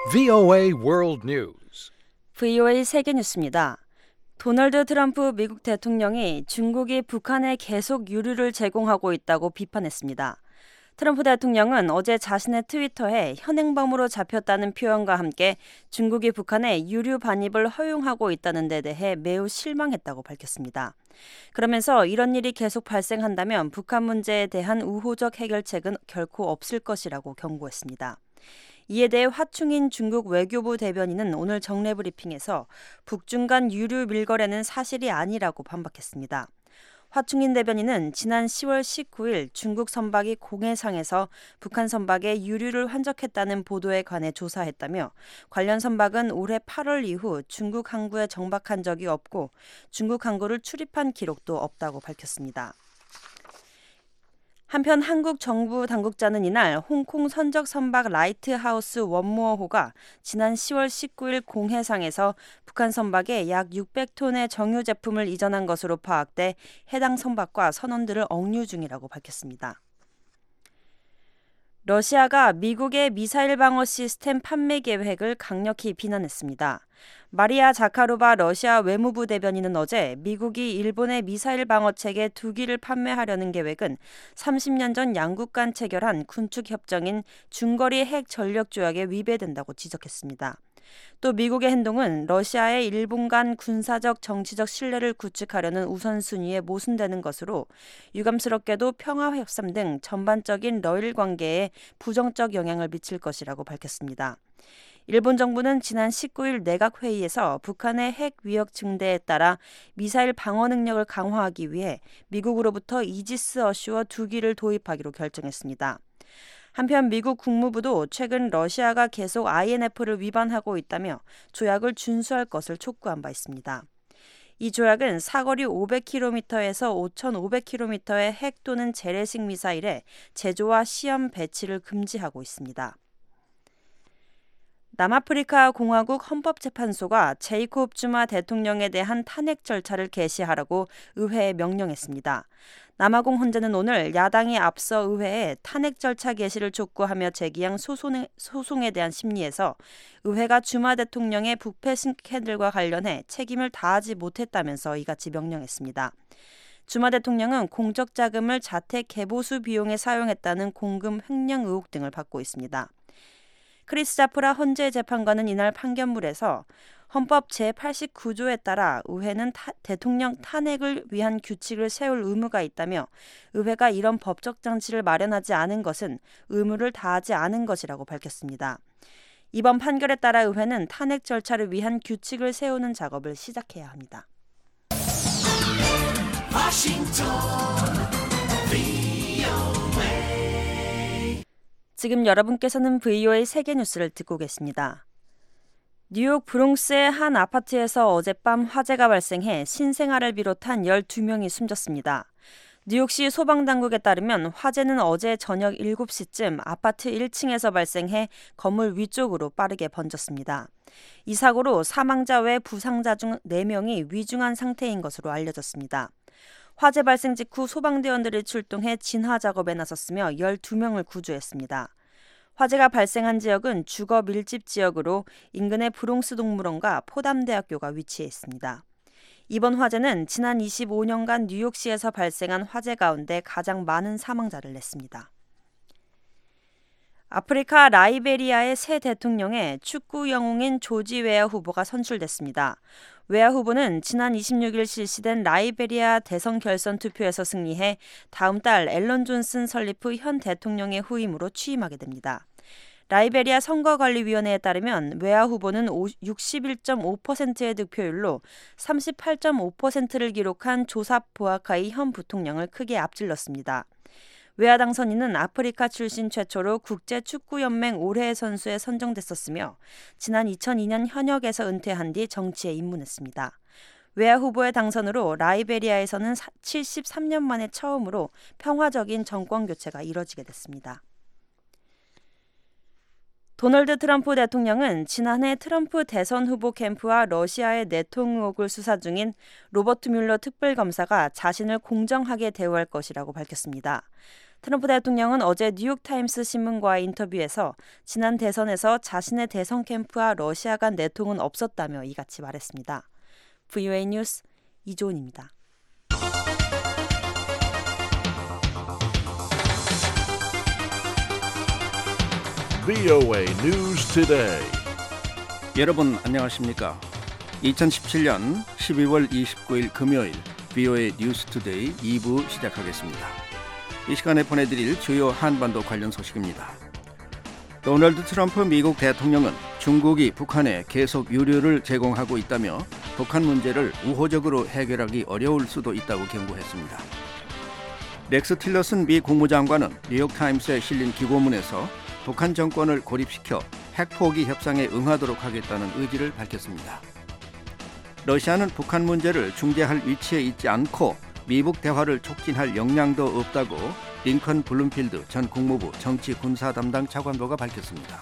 VOA World News. VOA 세계뉴스입니다. 도널드 트럼프 미국 대통령이 중국이 북한에 계속 유류를 제공하고 있다고 비판했습니다. 트럼프 대통령은 어제 자신의 트위터에 현행범으로 잡혔다는 표현과 함께 중국이 북한에 유류 반입을 허용하고 있다는 데 대해 매우 실망했다고 밝혔습니다. 그러면서 이런 일이 계속 발생한다면 북한 문제에 대한 우호적 해결책은 결코 없을 것이라고 경고했습니다. 이에 대해 화충인 중국 외교부 대변인은 오늘 정례 브리핑에서 북중 간 유류 밀거래는 사실이 아니라고 반박했습니다. 화충인 대변인은 지난 10월 19일 중국 선박이 공해상에서 북한 선박에 유류를 환적했다는 보도에 관해 조사했다며 관련 선박은 올해 8월 이후 중국 항구에 정박한 적이 없고 중국 항구를 출입한 기록도 없다고 밝혔습니다. 한편 한국 정부 당국자는 이날 홍콩 선적 선박 라이트하우스 원모어호가 지난 10월 19일 공해상에서 북한 선박에 약 600톤의 정유 제품을 이전한 것으로 파악돼 해당 선박과 선원들을 억류 중이라고 밝혔습니다. 러시아가 미국의 미사일 방어 시스템 판매 계획을 강력히 비난했습니다. 마리아 자카로바 러시아 외무부 대변인은 어제 미국이 일본의 미사일 방어 체계 2기를 판매하려는 계획은 30년 전 양국 간 체결한 군축 협정인 중거리 핵 전력 조약에 위배된다고 지적했습니다. 또 미국의 행동은 러시아의 일본 간 군사적 정치적 신뢰를 구축하려는 우선순위에 모순되는 것으로 유감스럽게도 평화협상 등 전반적인 러일 관계에 부정적 영향을 미칠 것이라고 밝혔습니다. 일본 정부는 지난 19일 내각회의에서 북한의 핵 위협 증대에 따라 미사일 방어 능력을 강화하기 위해 미국으로부터 이지스 어슈어 2기를 도입하기로 결정했습니다. 한편 미국 국무부도 최근 러시아가 계속 INF를 위반하고 있다며 조약을 준수할 것을 촉구한 바 있습니다. 이 조약은 사거리 500km에서 5,500km의 핵 또는 재래식 미사일의 제조와 시험 배치를 금지하고 있습니다. 남아프리카 공화국 헌법재판소가 제이콥 즈마 대통령에 대한 탄핵 절차를 개시하라고 의회에 명령했습니다. 남아공 헌재는 오늘 야당이 앞서 의회에 탄핵 절차 개시를 촉구하며 제기한 소송에 대한 심리에서 의회가 즈마 대통령의 부패 스캔들과 관련해 책임을 다하지 못했다면서 이같이 명령했습니다. 즈마 대통령은 공적 자금을 자택 개보수 비용에 사용했다는 공금 횡령 의혹 등을 받고 있습니다. 크리스 자프라 헌재 재판관은 이날 판결문에서 헌법 제89조에 따라 의회는 대통령 탄핵을 위한 규칙을 세울 의무가 있다며 의회가 이런 법적 장치를 마련하지 않은 것은 의무를 다하지 않은 것이라고 밝혔습니다. 이번 판결에 따라 의회는 탄핵 절차를 위한 규칙을 세우는 작업을 시작해야 합니다. 지금 여러분께서는 VOA 세계뉴스를 듣고 계십니다. 뉴욕 브롱스의 한 아파트에서 어젯밤 화재가 발생해 신생아를 비롯한 12명이 숨졌습니다. 뉴욕시 소방당국에 따르면 화재는 어제 저녁 7시쯤 아파트 1층에서 발생해 건물 위쪽으로 빠르게 번졌습니다. 이 사고로 사망자 외 부상자 중 4명이 위중한 상태인 것으로 알려졌습니다. 화재 발생 직후 소방대원들이 출동해 진화 작업에 나섰으며 12명을 구조했습니다. 화재가 발생한 지역은 주거 밀집 지역으로 인근의 브롱스 동물원과 포담대학교가 위치해 있습니다. 이번 화재는 지난 25년간 뉴욕시에서 발생한 화재 가운데 가장 많은 사망자를 냈습니다. 아프리카 라이베리아의 새 대통령에 축구 영웅인 조지 웨어 후보가 선출됐습니다. 웨어 후보는 지난 26일 실시된 라이베리아 대선 결선 투표에서 승리해 다음 달 앨런 존슨 설립 후 현 대통령의 후임으로 취임하게 됩니다. 라이베리아 선거관리위원회에 따르면 웨어 후보는 61.5%의 득표율로 38.5%를 기록한 조삽 보아카이 현 부통령을 크게 앞질렀습니다. 웨아 당선인은 아프리카 출신 최초로 국제축구연맹 올해의 선수에 선정됐었으며 지난 2002년 현역에서 은퇴한 뒤 정치에 입문했습니다. 웨아 후보의 당선으로 라이베리아에서는 73년 만에 처음으로 평화적인 정권 교체가 이뤄지게 됐습니다. 도널드 트럼프 대통령은 지난해 트럼프 대선 후보 캠프와 러시아의 내통 의혹을 수사 중인 로버트 뮬러 특별검사가 자신을 공정하게 대우할 것이라고 밝혔습니다. 트럼프 대통령은 어제 뉴욕타임스 신문과의 인터뷰에서 지난 대선에서 자신의 대선 캠프와 러시아 간 내통은 없었다며 이같이 말했습니다. VOA 뉴스 이조은입니다. VOA News Today. 여러분 안녕하십니까? 2017년 12월 29일 금요일 VOA 뉴스 투데이 2부 시작하겠습니다. 이 시간에 보내드릴 주요 한반도 관련 소식입니다. 도널드 트럼프 미국 대통령은 중국이 북한에 계속 유류를 제공하고 있다며 북한 문제를 우호적으로 해결하기 어려울 수도 있다고 경고했습니다. 렉스 틸러슨 미 국무장관은 뉴욕타임스에 실린 기고문에서 북한 정권을 고립시켜 핵 포기 협상에 응하도록 하겠다는 의지를 밝혔습니다. 러시아는 북한 문제를 중재할 위치에 있지 않고 미북 대화를 촉진할 역량도 없다고 링컨 블룸필드 전 국무부 정치 군사 담당 차관보가 밝혔습니다.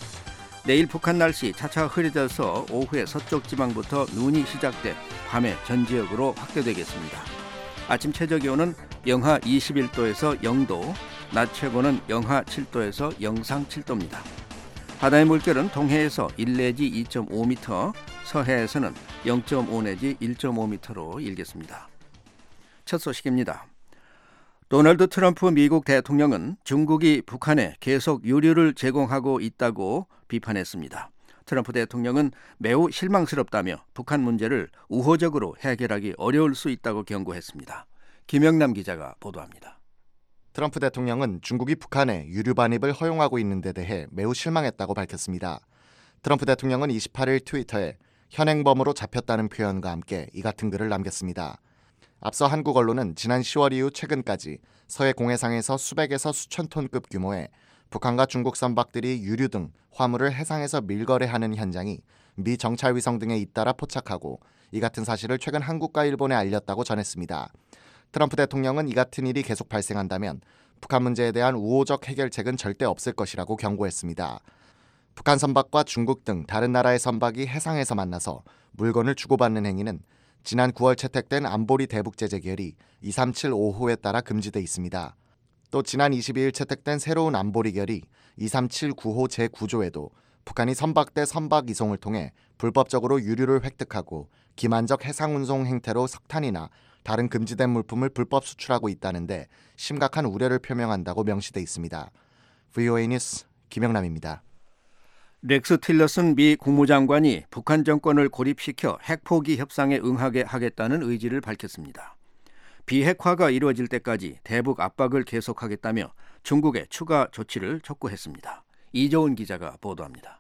내일 북한 날씨 차차 흐려져서 오후에 서쪽 지방부터 눈이 시작돼 밤에 전 지역으로 확대되겠습니다. 아침 최저기온은 영하 21도에서 0도, 낮 최고는 영하 7도에서 영상 7도입니다. 바다의 물결은 동해에서 1 내지 2.5m, 서해에서는 0.5 내지 1.5m로 일겠습니다. 첫 소식입니다. 도널드 트럼프 미국 대통령은 중국이 북한에 계속 유류를 제공하고 있다고 비판했습니다. 트럼프 대통령은 매우 실망스럽다며 북한 문제를 우호적으로 해결하기 어려울 수 있다고 경고했습니다. 김영남 기자가 보도합니다. 트럼프 대통령은 중국이 북한에 유류 반입을 허용하고 있는 데 대해 매우 실망했다고 밝혔습니다. 트럼프 대통령은 28일 트위터에 현행범으로 잡혔다는 표현과 함께 이 같은 글을 남겼습니다. 앞서 한국 언론은 지난 10월 이후 최근까지 서해 공해상에서 수백에서 수천 톤급 규모의 북한과 중국 선박들이 유류 등 화물을 해상에서 밀거래하는 현장이 미 정찰 위성 등에 잇따라 포착하고 이 같은 사실을 최근 한국과 일본에 알렸다고 전했습니다. 트럼프 대통령은 이 같은 일이 계속 발생한다면 북한 문제에 대한 우호적 해결책은 절대 없을 것이라고 경고했습니다. 북한 선박과 중국 등 다른 나라의 선박이 해상에서 만나서 물건을 주고받는 행위는 지난 9월 채택된 안보리 대북제재 결의 2375호에 따라 금지돼 있습니다. 또 지난 22일 채택된 새로운 안보리 결의 2379호 제9조에도 북한이 선박 대 선박 이송을 통해 불법적으로 유류를 획득하고 기만적 해상 운송 행태로 석탄이나 다른 금지된 물품을 불법 수출하고 있다는데 심각한 우려를 표명한다고 명시돼 있습니다. VOA 뉴스 김영남입니다. 렉스 틸러슨 미 국무장관이 북한 정권을 고립시켜 핵 포기 협상에 응하게 하겠다는 의지를 밝혔습니다. 비핵화가 이루어질 때까지 대북 압박을 계속하겠다며 중국의 추가 조치를 촉구했습니다. 이조은 기자가 보도합니다.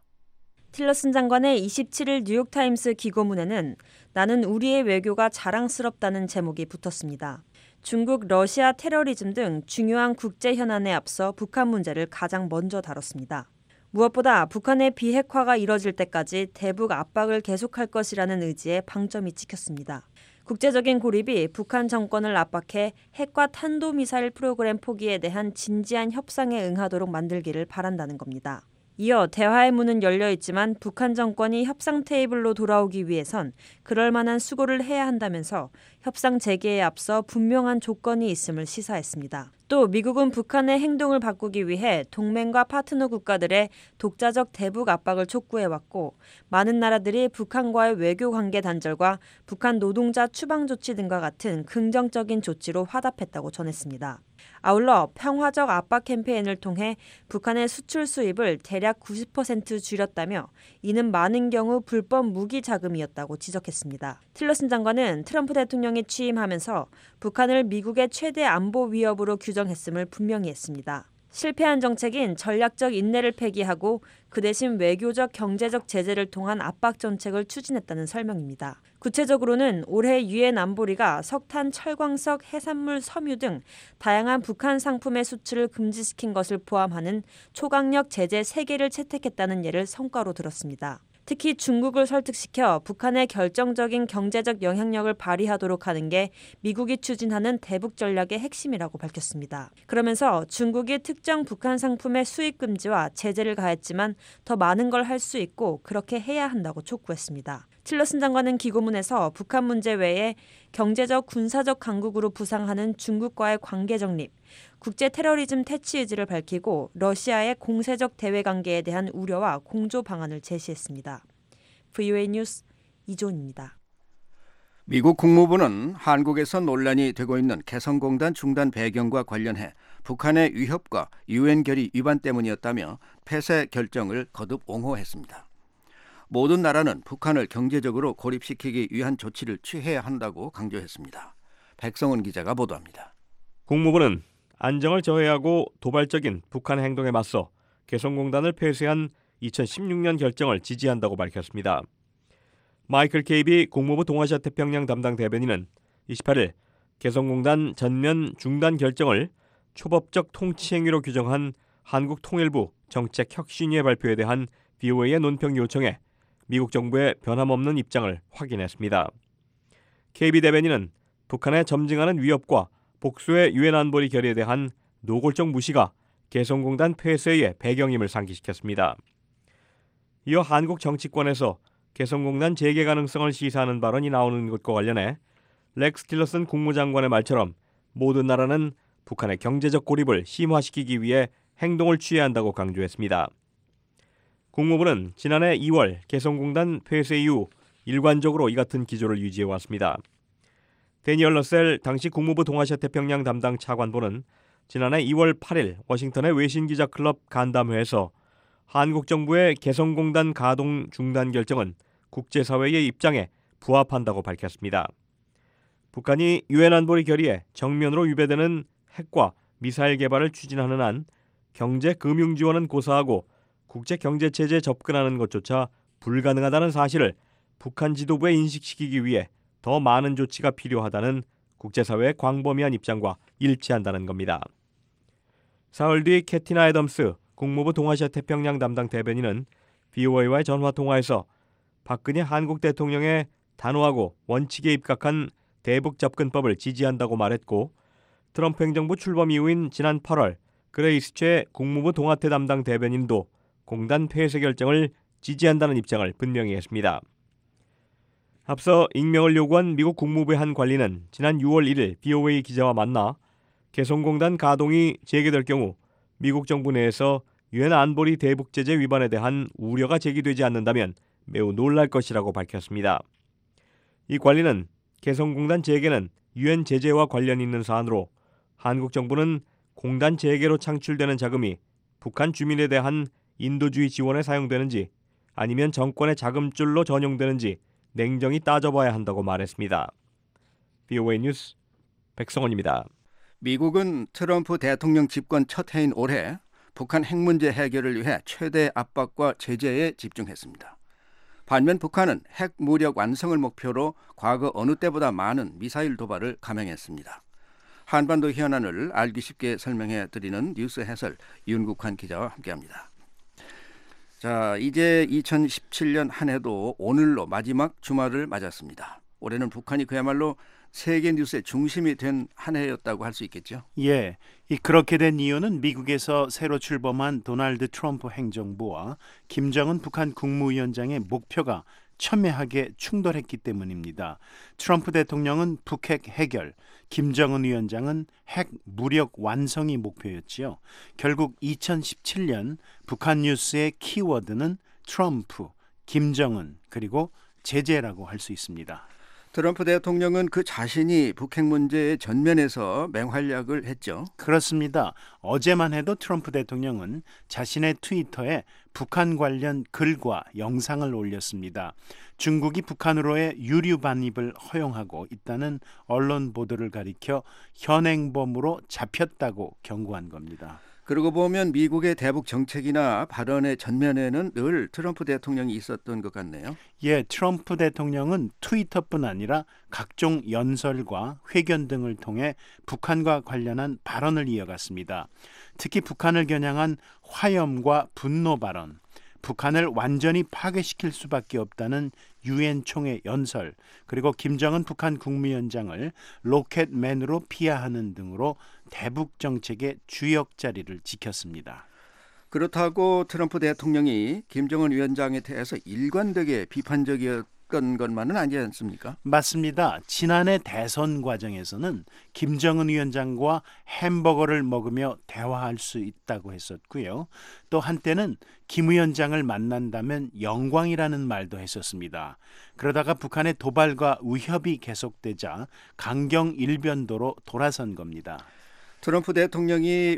틸러슨 장관의 27일 뉴욕타임스 기고문에는 나는 우리의 외교가 자랑스럽다는 제목이 붙었습니다. 중국, 러시아 테러리즘 등 중요한 국제 현안에 앞서 북한 문제를 가장 먼저 다뤘습니다. 무엇보다 북한의 비핵화가 이뤄질 때까지 대북 압박을 계속할 것이라는 의지에 방점이 찍혔습니다. 국제적인 고립이 북한 정권을 압박해 핵과 탄도미사일 프로그램 포기에 대한 진지한 협상에 응하도록 만들기를 바란다는 겁니다. 이어 대화의 문은 열려 있지만 북한 정권이 협상 테이블로 돌아오기 위해선 그럴 만한 수고를 해야 한다면서 협상 재개에 앞서 분명한 조건이 있음을 시사했습니다. 또 미국은 북한의 행동을 바꾸기 위해 동맹과 파트너 국가들의 독자적 대북 압박을 촉구해왔고 많은 나라들이 북한과의 외교 관계 단절과 북한 노동자 추방 조치 등과 같은 긍정적인 조치로 화답했다고 전했습니다. 아울러 평화적 압박 캠페인을 통해 북한의 수출 수입을 대략 90% 줄였다며 이는 많은 경우 불법 무기 자금이었다고 지적했습니다. 틸러슨 장관은 트럼프 대통령이 취임하면서 북한을 미국의 최대 안보 위협으로 규정했음을 분명히 했습니다. 실패한 정책인 전략적 인내를 폐기하고 그 대신 외교적 경제적 제재를 통한 압박 정책을 추진했다는 설명입니다. 구체적으로는 올해 유엔 안보리가 석탄, 철광석, 해산물, 섬유 등 다양한 북한 상품의 수출을 금지시킨 것을 포함하는 초강력 제재 3개를 채택했다는 예를 성과로 들었습니다. 특히 중국을 설득시켜 북한의 결정적인 경제적 영향력을 발휘하도록 하는 게 미국이 추진하는 대북 전략의 핵심이라고 밝혔습니다. 그러면서 중국이 특정 북한 상품의 수입 금지와 제재를 가했지만 더 많은 걸 할 수 있고 그렇게 해야 한다고 촉구했습니다. 틸러슨 장관은 기고문에서 북한 문제 외에 경제적, 군사적 강국으로 부상하는 중국과의 관계 정립, 국제 테러리즘 퇴치 의지를 밝히고 러시아의 공세적 대외 관계에 대한 우려와 공조 방안을 제시했습니다. VOA 뉴스 이존입니다. 미국 국무부는 한국에서 논란이 되고 있는 개성공단 중단 배경과 관련해 북한의 위협과 유엔 결의 위반 때문이었다며 폐쇄 결정을 거듭 옹호했습니다. 모든 나라는 북한을 경제적으로 고립시키기 위한 조치를 취해야 한다고 강조했습니다. 백성원 기자가 보도합니다. 국무부는 안정을 저해하고 도발적인 북한의 행동에 맞서 개성공단을 폐쇄한 2016년 결정을 지지한다고 밝혔습니다. 마이클 케이비 국무부 동아시아 태평양 담당 대변인은 28일 개성공단 전면 중단 결정을 초법적 통치 행위로 규정한 한국통일부 정책혁신위의 발표에 대한 VOA의 논평 요청에 미국 정부의 변함없는 입장을 확인했습니다. KB 대변인은 북한의 점증하는 위협과 복수의 유엔 안보리 결의에 대한 노골적 무시가 개성공단 폐쇄의 배경임을 상기시켰습니다. 이어 한국 정치권에서 개성공단 재개 가능성을 시사하는 발언이 나오는 것과 관련해 렉스 틸러슨 국무장관의 말처럼 모든 나라는 북한의 경제적 고립을 심화시키기 위해 행동을 취해야 한다고 강조했습니다. 국무부는 지난해 2월 개성공단 폐쇄 이후 일관적으로 이 같은 기조를 유지해왔습니다. 데니얼 러셀 당시 국무부 동아시아 태평양 담당 차관보는 지난해 2월 8일 워싱턴의 외신기자 클럽 간담회에서 한국 정부의 개성공단 가동 중단 결정은 국제사회의 입장에 부합한다고 밝혔습니다. 북한이 유엔 안보리 결의에 정면으로 위배되는 핵과 미사일 개발을 추진하는 한 경제 금융 지원은 고사하고 국제 경제 체제에 접근하는 것조차 불가능하다는 사실을 북한 지도부에 인식시키기 위해 더 많은 조치가 필요하다는 국제사회의 광범위한 입장과 일치한다는 겁니다. 사흘 뒤 캐티나 애덤스 국무부 동아시아 태평양 담당 대변인은 VOA와의 전화 통화에서 박근혜 한국 대통령의 단호하고 원칙에 입각한 대북 접근법을 지지한다고 말했고, 트럼프 행정부 출범 이후인 지난 8월 그레이스 최 국무부 동아태 담당 대변인도 공단 폐쇄 결정을 지지한다는 입장을 분명히 했습니다. 앞서 익명을 요구한 미국 국무부의 한 관리는 지난 6월 1일 VOA 기자와 만나 개성공단 가동이 재개될 경우 미국 정부 내에서 유엔 안보리 대북 제재 위반에 대한 우려가 제기되지 않는다면 매우 놀랄 것이라고 밝혔습니다. 이 관리는 개성공단 재개는 유엔 제재와 관련 있는 사안으로 한국 정부는 공단 재개로 창출되는 자금이 북한 주민에 대한 인도주의 지원에 사용되는지 아니면 정권의 자금줄로 전용되는지 냉정히 따져봐야 한다고 말했습니다. VOA 뉴스 백성원입니다. 미국은 트럼프 대통령 집권 첫 해인 올해 북한 핵 문제 해결을 위해 최대 압박과 제재에 집중했습니다. 반면 북한은 핵 무력 완성을 목표로 과거 어느 때보다 많은 미사일 도발을 감행했습니다. 한반도 현안을 알기 쉽게 설명해 드리는 뉴스 해설 윤국환 기자와 함께합니다. 자, 이제 2017년 한 해도 오늘로 마지막 주말을 맞았습니다. 올해는 북한이 그야말로 세계 뉴스의 중심이 된 한 해였다고 할 수 있겠죠? 예, 그렇게 된 이유는 미국에서 새로 출범한 도널드 트럼프 행정부와 김정은 북한 국무위원장의 목표가 첨예하게 충돌했기 때문입니다. 트럼프 대통령은 북핵 해결, 김정은 위원장은 핵 무력 완성이 목표였지요. 결국 2017년 북한 뉴스의 키워드는 트럼프, 김정은, 그리고 제재라고 할 수 있습니다. 트럼프 대통령은 그 자신이 북핵 문제의 전면에서 맹활약을 했죠. 그렇습니다. 어제만 해도 트럼프 대통령은 자신의 트위터에 북한 관련 글과 영상을 올렸습니다. 중국이 북한으로의 유류 반입을 허용하고 있다는 언론 보도를 가리켜 현행범으로 잡혔다고 경고한 겁니다. 그러고 보면 미국의 대북 정책이나 발언의 전면에는 늘 트럼프 대통령이 있었던 것 같네요. 예, 트럼프 대통령은 트위터뿐 아니라 각종 연설과 회견 등을 통해 북한과 관련한 발언을 이어갔습니다. 특히 북한을 겨냥한 화염과 분노 발언, 북한을 완전히 파괴시킬 수밖에 없다는 유엔 총회 연설, 그리고 김정은 북한 국무위원장을 로켓맨으로 비하하는 등으로 대북 정책의 주역 자리를 지켰습니다. 그렇다고 트럼프 대통령이 김정은 위원장에 대해서 일관되게 비판적이었던 했던 것만은 아니지 않습니까? 맞습니다. 지난해 대선 과정에서는 김정은 위원장과 햄버거를 먹으며 대화할 수 있다고 했었고요. 또 한때는 김 위원장을 만난다면 영광이라는 말도 했었습니다. 그러다가 북한의 도발과 위협이 계속되자 강경 일변도로 돌아선 겁니다. 트럼프 대통령이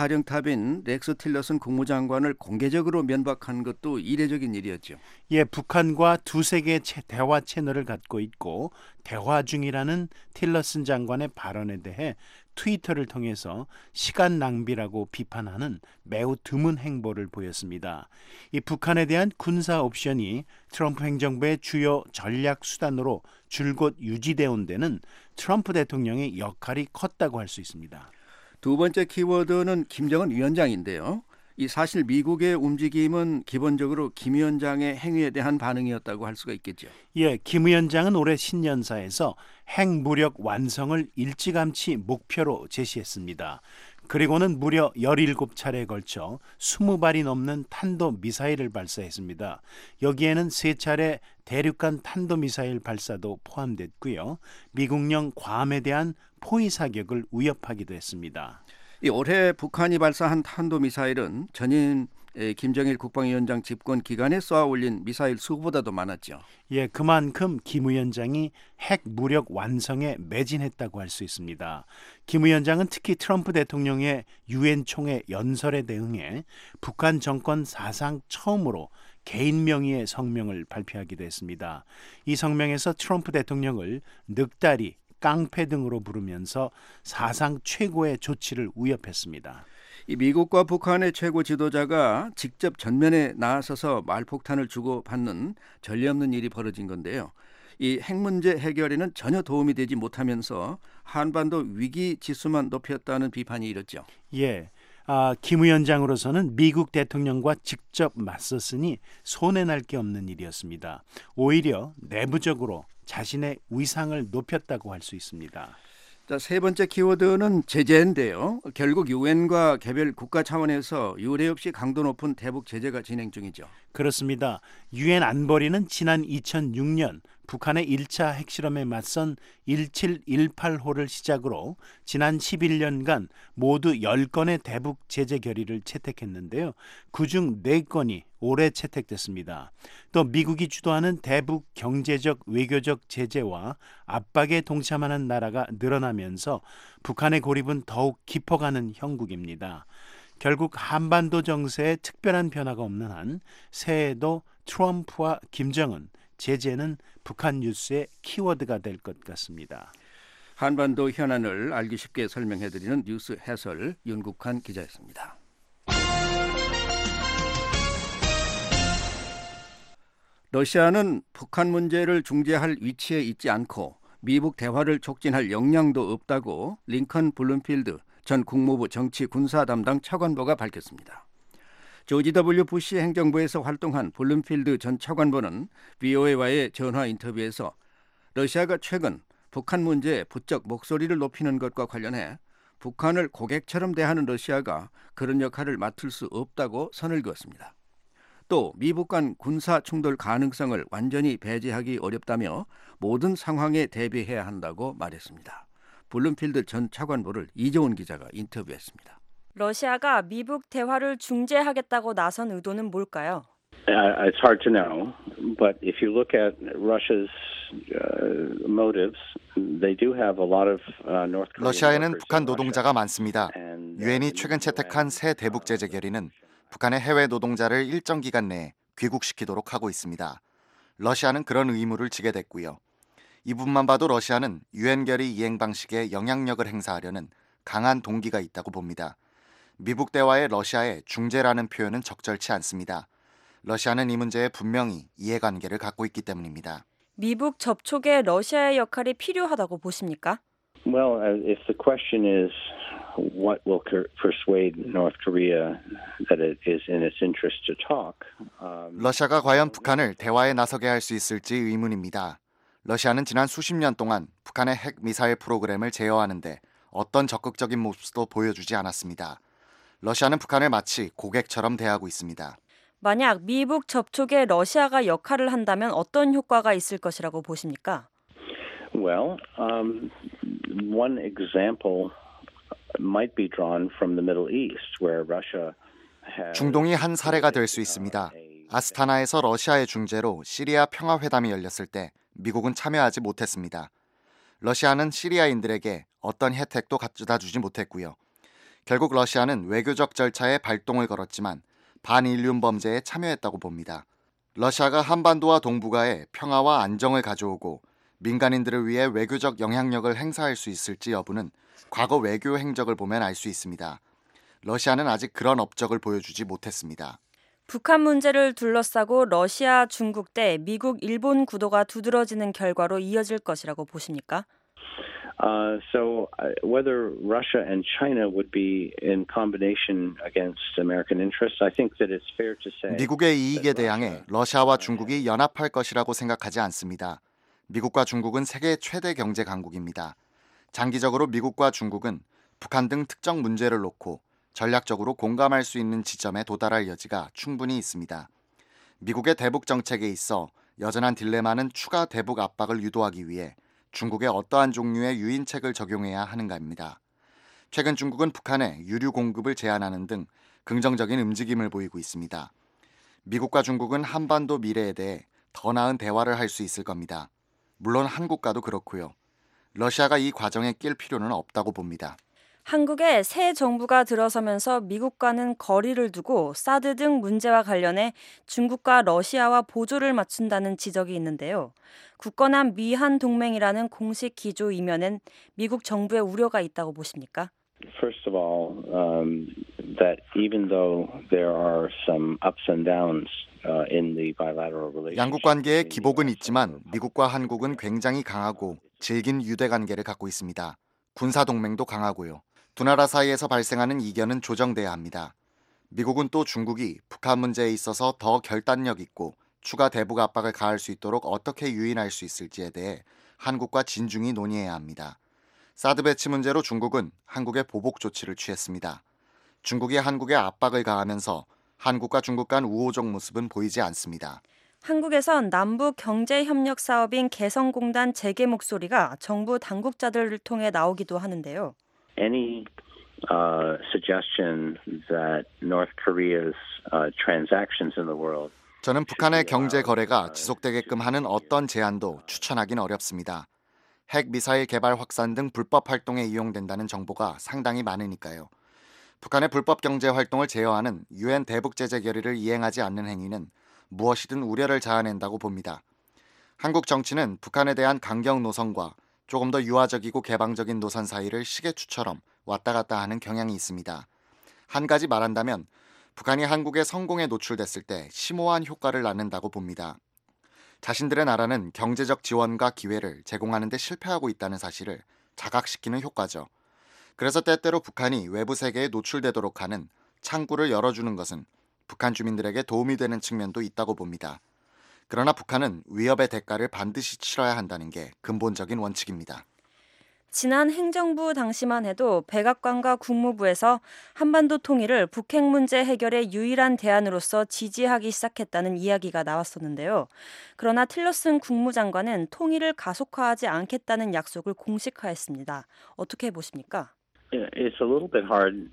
외교사령탑인 렉스 틸러슨 국무장관을 공개적으로 면박한 것도 이례적인 일이었죠. 예, 북한과 두세 개의 대화 채널을 갖고 있고 대화 중이라는 틸러슨 장관의 발언에 대해 트위터를 통해서 시간 낭비라고 비판하는 매우 드문 행보를 보였습니다. 이 북한에 대한 군사 옵션이 트럼프 행정부의 주요 전략 수단으로 줄곧 유지되어 온 데는 트럼프 대통령의 역할이 컸다고 할 수 있습니다. 두 번째 키워드는 김정은 위원장인데요. 이 사실 미국의 움직임은 기본적으로 김 위원장의 행위에 대한 반응이었다고 할 수가 있겠죠. 예, 김 위원장은 올해 신년사에서 핵무력 완성을 일찌감치 목표로 제시했습니다. 그리고는 무려 17차례에 걸쳐 20발이 넘는 탄도미사일을 발사했습니다. 여기에는 3차례 대륙간 탄도미사일 발사도 포함됐고요. 미국령 괌에 대한 포위 사격을 위협하기도 했습니다. 이 올해 북한이 발사한 탄도미사일은 전임 김정일 국방위원장 집권 기간에 쏘아 올린 미사일 수보다도 많았죠. 예, 그만큼 김 위원장이 핵 무력 완성에 매진했다고 할 수 있습니다. 김 위원장은 특히 트럼프 대통령의 유엔 총회 연설에 대응해 북한 정권 사상 처음으로 개인 명의의 성명을 발표하기도 했습니다. 이 성명에서 트럼프 대통령을 늑다리, 깡패 등으로 부르면서 사상 최고의 조치를 위협했습니다. 이 미국과 북한의 최고 지도자가 직접 전면에 나서서 말폭탄을 주고받는 전례 없는 일이 벌어진 건데요. 이 핵 문제 해결에는 전혀 도움이 되지 못하면서 한반도 위기 지수만 높였다는 비판이 일었죠. 예, 김 위원장으로서는 미국 대통령과 직접 맞섰으니 손해날 게 없는 일이었습니다. 오히려 내부적으로 자신의 위상을 높였다고 할 수 있습니다. 자, 세 번째 키워드는 제재인데요. 결국 유엔과 개별 국가 차원에서 유례 없이 강도 높은 대북 제재가 진행 중이죠. 그렇습니다. 유엔 안보리는 지난 2006년 북한의 1차 핵실험에 맞선 1718호를 시작으로 지난 11년간 모두 10건의 대북 제재 결의를 채택했는데요. 그중 4건이 올해 채택됐습니다. 또 미국이 주도하는 대북 경제적, 외교적 제재와 압박에 동참하는 나라가 늘어나면서 북한의 고립은 더욱 깊어가는 형국입니다. 결국 한반도 정세에 특별한 변화가 없는 한 새해에도 트럼프와 김정은, 제재는 북한 뉴스의 키워드가 될 것 같습니다. 한반도 현안을 알기 쉽게 설명해드리는 뉴스 해설 윤국한 기자였습니다. 러시아는 북한 문제를 중재할 위치에 있지 않고 미북 대화를 촉진할 역량도 없다고 링컨 블룸필드 전 국무부 정치 군사 담당 차관보가 밝혔습니다. 조지 W. 부시 행정부에서 활동한 블룸필드 전 차관보는 VOA와의 전화 인터뷰에서 러시아가 최근 북한 문제에 부쩍 목소리를 높이는 것과 관련해 북한을 고객처럼 대하는 러시아가 그런 역할을 맡을 수 없다고 선을 그었습니다. 또 미북 간 군사 충돌 가능성을 완전히 배제하기 어렵다며 모든 상황에 대비해야 한다고 말했습니다. 블룸필드 전 차관보를 이재훈 기자가 인터뷰했습니다. 러시아가 미북 대화를 중재하겠다고 나선 의도는 뭘까요? It's hard to know, but if you look at Russia's motives, they do have a lot of North Korean 러시아에는 workers 북한 in Russia. 노동자가 많습니다. 유엔이 최근 채택한 새 대북 제재 결의는 북한의 해외 노동자를 일정 기간 내에 귀국시키도록 하고 있습니다. 러시아는 그런 의무를 지게 됐고요. 이 부분만 봐도 러시아는 유엔 결의 이행 방식에 영향력을 행사하려는 강한 동기가 있다고 봅니다. 미북 대화에 러시아의 중재라는 표현은 적절치 않습니다. 러시아는 이 문제에 분명히 이해관계를 갖고 있기 때문입니다. 미북 접촉에 러시아의 역할이 필요하다고 보십니까? Well, if the question is what will persuade North Korea that it is in its interest to talk, 러시아가 과연 북한을 대화에 나서게 할 수 있을지 의문입니다. 러시아는 지난 수십 년 동안 북한의 핵 미사일 프로그램을 제어하는 데 어떤 적극적인 모습도 보여주지 않았습니다. 러시아는 북한을 마치 고객처럼 대하고 있습니다. 만약 미북 접촉에 러시아가 역할을 한다면 어떤 효과가 있을 것이라고 보십니까? Well, one example might be drawn from the Middle East, where Russia has 중동이 한 사례가 될 수 있습니다. 아스타나에서 러시아의 중재로 시리아 평화회담이 열렸을 때 미국은 참여하지 못했습니다. 러시아는 시리아인들에게 어떤 혜택도 갖다 주지 못했고요. 결국 러시아는 외교적 절차에 발동을 걸었지만 반인륜 범죄에 참여했다고 봅니다. 러시아가 한반도와 동북아에 평화와 안정을 가져오고 민간인들을 위해 외교적 영향력을 행사할 수 있을지 여부는 과거 외교 행적을 보면 알 수 있습니다. 러시아는 아직 그런 업적을 보여주지 못했습니다. 북한 문제를 둘러싸고 러시아, 중국 대 미국, 일본 구도가 두드러지는 결과로 이어질 것이라고 보십니까? So whether Russia and China would be in combination against American interests, I think that it's fair to say. 미국의 이익에 대항해 러시아와 중국이 연합할 것이라고 생각하지 않습니다. 미국과 중국은 세계 최대 경제 강국입니다. 장기적으로 미국과 중국은 북한 등 특정 문제를 놓고 전략적으로 공감할 수 있는 지점에 도달할 여지가 충분히 있습니다. 미국의 대북 정책에 있어 여전한 딜레마는 추가 대북 압박을 유도하기 위해 중국에 어떠한 종류의 유인책을 적용해야 하는가입니다. 최근 중국은 북한에 유류 공급을 제한하는 등 긍정적인 움직임을 보이고 있습니다. 미국과 중국은 한반도 미래에 대해 더 나은 대화를 할 수 있을 겁니다. 물론 한국과도 그렇고요. 러시아가 이 과정에 낄 필요는 없다고 봅니다. 한국의 새 정부가 들어서면서 미국과는 거리를 두고 사드 등 문제와 관련해 중국과 러시아와 보조를 맞춘다는 지적이 있는데요. 굳건한 미한 동맹이라는 공식 기조 이면엔 미국 정부의 우려가 있다고 보십니까? First of all, that even though there are some ups and downs in the bilateral relationship, 양국 관계에 기복은 있지만 미국과 한국은 굉장히 강하고 질긴 유대 관계를 갖고 있습니다. 군사 동맹도 강하고요. 두 나라 사이에서 발생하는 이견은 조정돼야 합니다. 미국은 또 중국이 북한 문제에 있어서 더 결단력 있고 추가 대북 압박을 가할 수 있도록 어떻게 유인할 수 있을지에 대해 한국과 진중히 논의해야 합니다. 사드 배치 문제로 중국은 한국에 보복 조치를 취했습니다. 중국이 한국에 압박을 가하면서 한국과 중국 간 우호적 모습은 보이지 않습니다. 한국에선 남북 경제협력 사업인 개성공단 재개 목소리가 정부 당국자들을 통해 나오기도 하는데요. any suggestion that North Korea's transactions in the world 저는 북한의 경제 거래가 지속되게끔 하는 어떤 제안도 추천하긴 어렵습니다. 핵 미사일 개발 확산 등 불법 활동에 이용된다는 정보가 상당히 많으니까요. 북한의 불법 경제 활동을 제어하는 유엔 대북 제재 결의를 이행하지 않는 행위는 무엇이든 우려를 자아낸다고 봅니다. 한국 정치는 북한에 대한 강경 노선과 조금 더 유화적이고 개방적인 노선 사이를 시계추처럼 왔다 갔다 하는 경향이 있습니다. 한 가지 말한다면 북한이 한국의 성공에 노출됐을 때 심오한 효과를 낳는다고 봅니다. 자신들의 나라는 경제적 지원과 기회를 제공하는 데 실패하고 있다는 사실을 자각시키는 효과죠. 그래서 때때로 북한이 외부 세계에 노출되도록 하는 창구를 열어주는 것은 북한 주민들에게 도움이 되는 측면도 있다고 봅니다. 그러나 북한은 위협의 대가를 반드시 치러야 한다는 게 근본적인 원칙입니다. 지난 행정부 당시만 해도 백악관과 국무부에서 한반도 통일을 북핵 문제 해결의 유일한 대안으로서 지지하기 시작했다는 이야기가 나왔었는데요. 그러나 틸러슨 국무장관은 통일을 가속화하지 않겠다는 약속을 공식화했습니다. 어떻게 보십니까? It's a little bit hard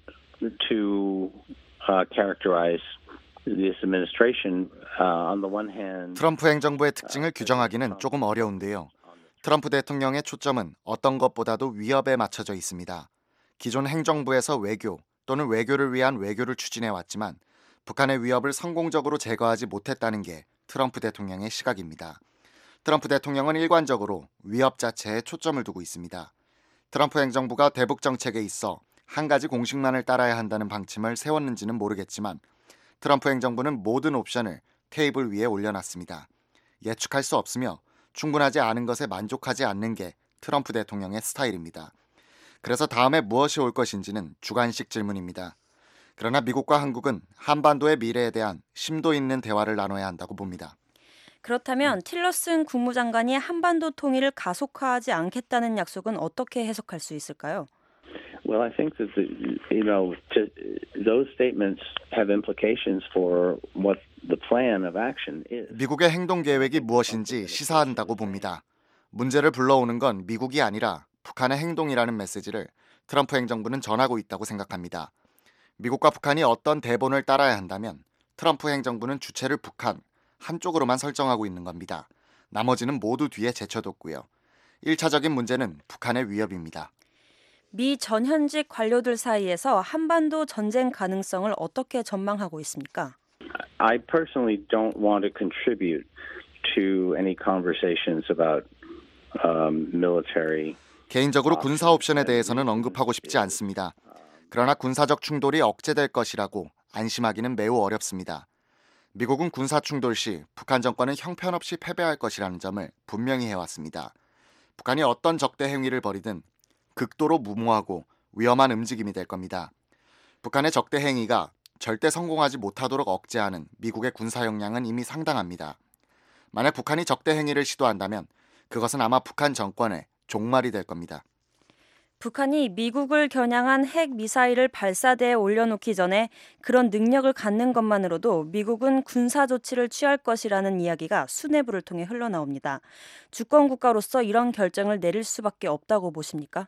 to characterize this administration. On the one hand, 트럼프 행정부의 특징을 규정하기는 조금 어려운데요. 트럼프 대통령의 초점은 어떤 것보다도 위협에 맞춰져 있습니다. 기존 행정부에서 외교 또는 외교를 위한 외교를 추진해 왔지만 북한의 위협을 성공적으로 제거하지 못했다는 게 트럼프 대통령의 시각입니다. 트럼프 대통령은 일관적으로 위협 자체에 초점을 두고 있습니다. 트럼프 행정부가 대북 정책에 있어 한 가지 공식만을 따라야 한다는 방침을 세웠는지는 모르겠지만 트럼프 행정부는 모든 옵션을 테이블 위에 올려놨습니다. 예측할 수 없으며 충분하지 않은 것에 만족하지 않는 게 트럼프 대통령의 스타일입니다. 그래서 다음에 무엇이 올 것인지는 주관식 질문입니다. 그러나 미국과 한국은 한반도의 미래에 대한 심도 있는 대화를 나눠야 한다고 봅니다. 그렇다면 틸러슨 국무장관이 한반도 통일을 가속화하지 않겠다는 약속은 어떻게 해석할 수 있을까요? Well, I think that those statements have implications for what the plan of action is. 미국의 행동 계획이 무엇인지 시사한다고 봅니다. 문제를 불러오는 건 미국이 아니라 북한의 행동이라는 메시지를 트럼프 행정부는 전하고 있다고 생각합니다. 미국과 북한이 어떤 대본을 따라야 한다면 트럼프 행정부는 주체를 북한 한쪽으로만 설정하고 있는 겁니다. 나머지는 모두 뒤에 제쳐뒀고요. 1차적인 문제는 북한의 위협입니다. 미 전현직 관료들 사이에서 한반도 전쟁 가능성을 어떻게 전망하고 있습니까? I personally don't want to contribute to any conversations about military. 개인적으로 군사 옵션에 대해서는 언급하고 싶지 않습니다. 그러나 군사적 충돌이 억제될 것이라고 안심하기는 매우 어렵습니다. 미국은 군사 충돌 시 북한 정권은 형편없이 패배할 것이라는 점을 분명히 해왔습니다. 북한이 어떤 적대 행위를 벌이든 극도로 무모하고 위험한 움직임이 될 겁니다. 북한의 적대 행위가 절대 성공하지 못하도록 억제하는 미국의 군사 역량은 이미 상당합니다. 만약 북한이 적대 행위를 시도한다면 그것은 아마 북한 정권의 종말이 될 겁니다. 북한이 미국을 겨냥한 핵 미사일을 발사대에 올려놓기 전에 그런 능력을 갖는 것만으로도 미국은 군사 조치를 취할 것이라는 이야기가 수뇌부를 통해 흘러나옵니다. 주권 국가로서 이런 결정을 내릴 수밖에 없다고 보십니까?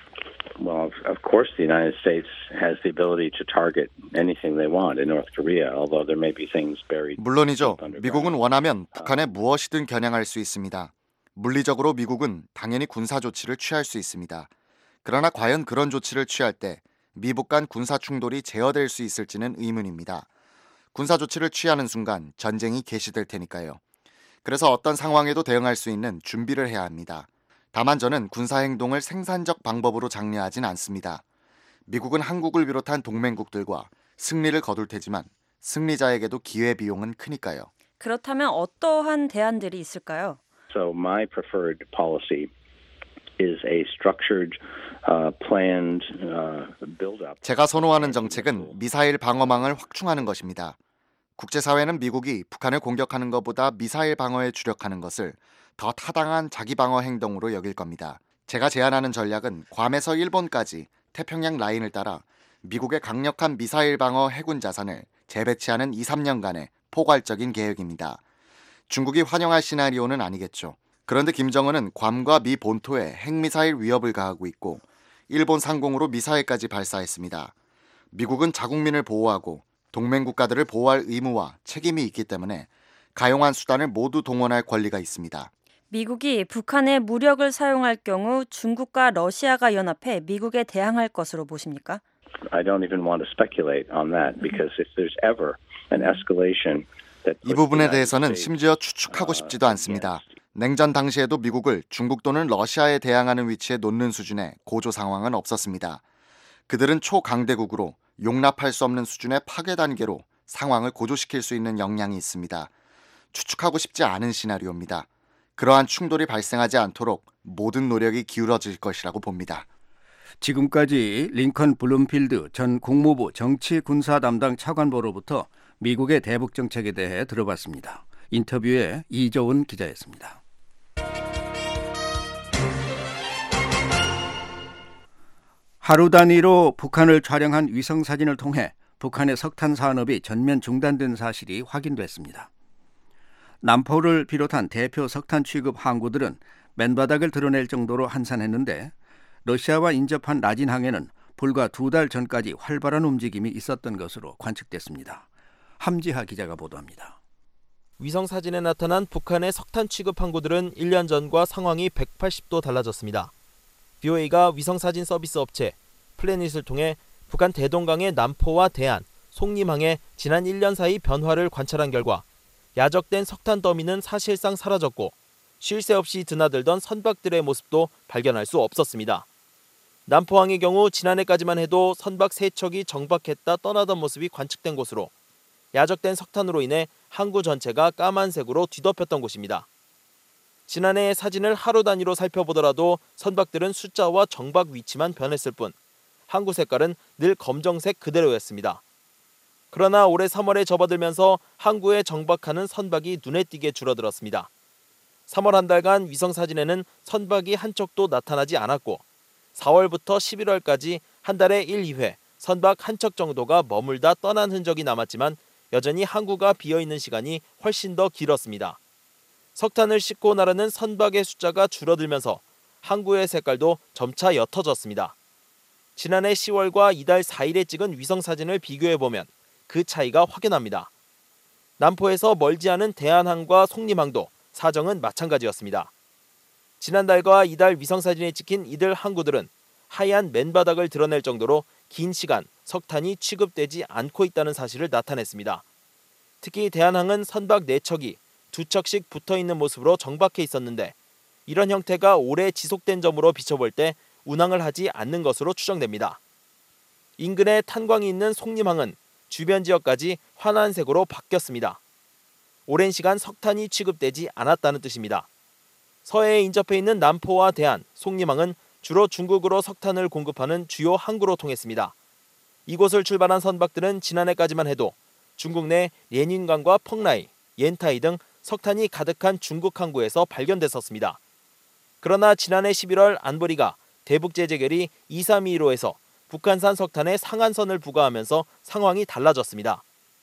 Well, of course, the United States has the ability to target anything they want in North Korea, although there may be things buried. 물론이죠. 미국은 원하면 북한에 무엇이든 겨냥할 수 있습니다. 물리적으로 미국은 당연히 군사 조치를 취할 수 있습니다. 그러나 과연 그런 조치를 취할 때 미북 간 군사 충돌이 제어될 수 있을지는 의문입니다. 군사 조치를 취하는 순간 전쟁이 개시될 테니까요. 그래서 어떤 상황에도 대응할 수 있는 준비를 해야 합니다. 다만 저는 군사 행동을 생산적 방법으로 장려하진 않습니다. 미국은 한국을 비롯한 동맹국들과 승리를 거둘 테지만 승리자에게도 기회비용은 크니까요. 그렇다면 어떠한 대안들이 있을까요? So my preferred policy is a structured, planned build-up. 제가 선호하는 정책은 미사일 방어망을 확충하는 것입니다. 국제사회는 미국이 북한을 공격하는 것보다 미사일 방어에 주력하는 것을 더 타당한 자기 방어 행동으로 여길 겁니다. 제가 제안하는 전략은 괌에서 일본까지 태평양 라인을 따라 미국의 강력한 미사일 방어 해군 자산을 재배치하는 2-3년간의 포괄적인 계획입니다. 중국이 환영할 시나리오는 아니겠죠. 그런데 김정은은 괌과 미 본토에 핵미사일 위협을 가하고 있고 일본 상공으로 미사일까지 발사했습니다. 미국은 자국민을 보호하고 동맹국가들을 보호할 의무와 책임이 있기 때문에 가용한 수단을 모두 동원할 권리가 있습니다. 미국이 북한에 무력을 사용할 경우 중국과 러시아가 연합해 미국에 대항할 것으로 보십니까? I don't even want to speculate on that because if there's ever an escalation that 이 부분에 대해서는 심지어 추측하고 싶지도 않습니다. 냉전 당시에도 미국을 중국 또는 러시아에 대항하는 위치에 놓는 수준의 고조 상황은 없었습니다. 그들은 초강대국으로 용납할 수 없는 수준의 파괴 단계로 상황을 고조시킬 수 있는 역량이 있습니다. 추측하고 싶지 않은 시나리오입니다. 그러한 충돌이 발생하지 않도록 모든 노력이 기울어질 것이라고 봅니다. 지금까지 링컨 블룸필드 전 국무부 정치군사 담당 차관보로부터 미국의 대북 정책에 대해 들어봤습니다. 인터뷰에 이조은 기자였습니다. 하루 단위로 북한을 촬영한 위성사진을 통해 북한의 석탄 산업이 전면 중단된 사실이 확인됐습니다. 남포를 비롯한 대표 석탄 취급 항구들은 맨바닥을 드러낼 정도로 한산했는데 러시아와 인접한 라진항에는 불과 2달 전까지 활발한 움직임이 있었던 것으로 관측됐습니다. 함지하 기자가 보도합니다. 위성사진에 나타난 북한의 석탄 취급 항구들은 1년 전과 상황이 180도 달라졌습니다. BOA가 위성사진 서비스 업체 플래닛을 통해 북한 대동강의 남포와 대안, 송림항에 지난 1년 사이 변화를 관찰한 결과 야적된 석탄 더미는 사실상 사라졌고 쉴 새 없이 드나들던 선박들의 모습도 발견할 수 없었습니다. 남포항의 경우 지난해까지만 해도 선박 3척이 정박했다 떠나던 모습이 관측된 곳으로 야적된 석탄으로 인해 항구 전체가 까만색으로 뒤덮였던 곳입니다. 지난해 사진을 하루 단위로 살펴보더라도 선박들은 숫자와 정박 위치만 변했을 뿐 항구 색깔은 늘 검정색 그대로였습니다. 그러나 올해 3월에 접어들면서 항구에 정박하는 선박이 눈에 띄게 줄어들었습니다. 3월 한 달간 위성사진에는 선박이 한 척도 나타나지 않았고 4월부터 11월까지 한 달에 1, 2회 선박 한 척 정도가 머물다 떠난 흔적이 남았지만 여전히 항구가 비어있는 시간이 훨씬 더 길었습니다. 석탄을 싣고 나르는 선박의 숫자가 줄어들면서 항구의 색깔도 점차 옅어졌습니다. 지난해 10월과 이달 4일에 찍은 위성사진을 비교해보면 그 차이가 확연합니다. 남포에서 멀지 않은 대한항과 속림항도 사정은 마찬가지였습니다. 지난달과 이달 위성사진에 찍힌 이들 항구들은 하얀 맨바닥을 드러낼 정도로 긴 시간 석탄이 취급되지 않고 있다는 사실을 나타냈습니다. 특히 대한항은 선박 4척이 2척씩 붙어있는 모습으로 정박해 있었는데 이런 형태가 오래 지속된 점으로 비춰볼 때 운항을 하지 않는 것으로 추정됩니다. 인근에 탄광이 있는 속림항은 주변 지역까지 환한색으로 바뀌었습니다. 오랜 시간 석탄이 취급되지 않았다는 뜻입니다. 서해에 인접해 있는 남포와 대한, 속림항은 주로 중국으로 석탄을 공급하는 주요 항구로 통했습니다. 이곳을 출발한 선박들은 지난해까지만 해도 중국 내 녜닌강과 펑라이, 옌타이 등 석탄이 가득한 중국 항구에서 발견됐었습니다. 그러나 지난해 11월 안보리가 대북제재결의 2321호에서 북한산 석탄에 상한선을 부과하면서 상황이 달라졌습니다.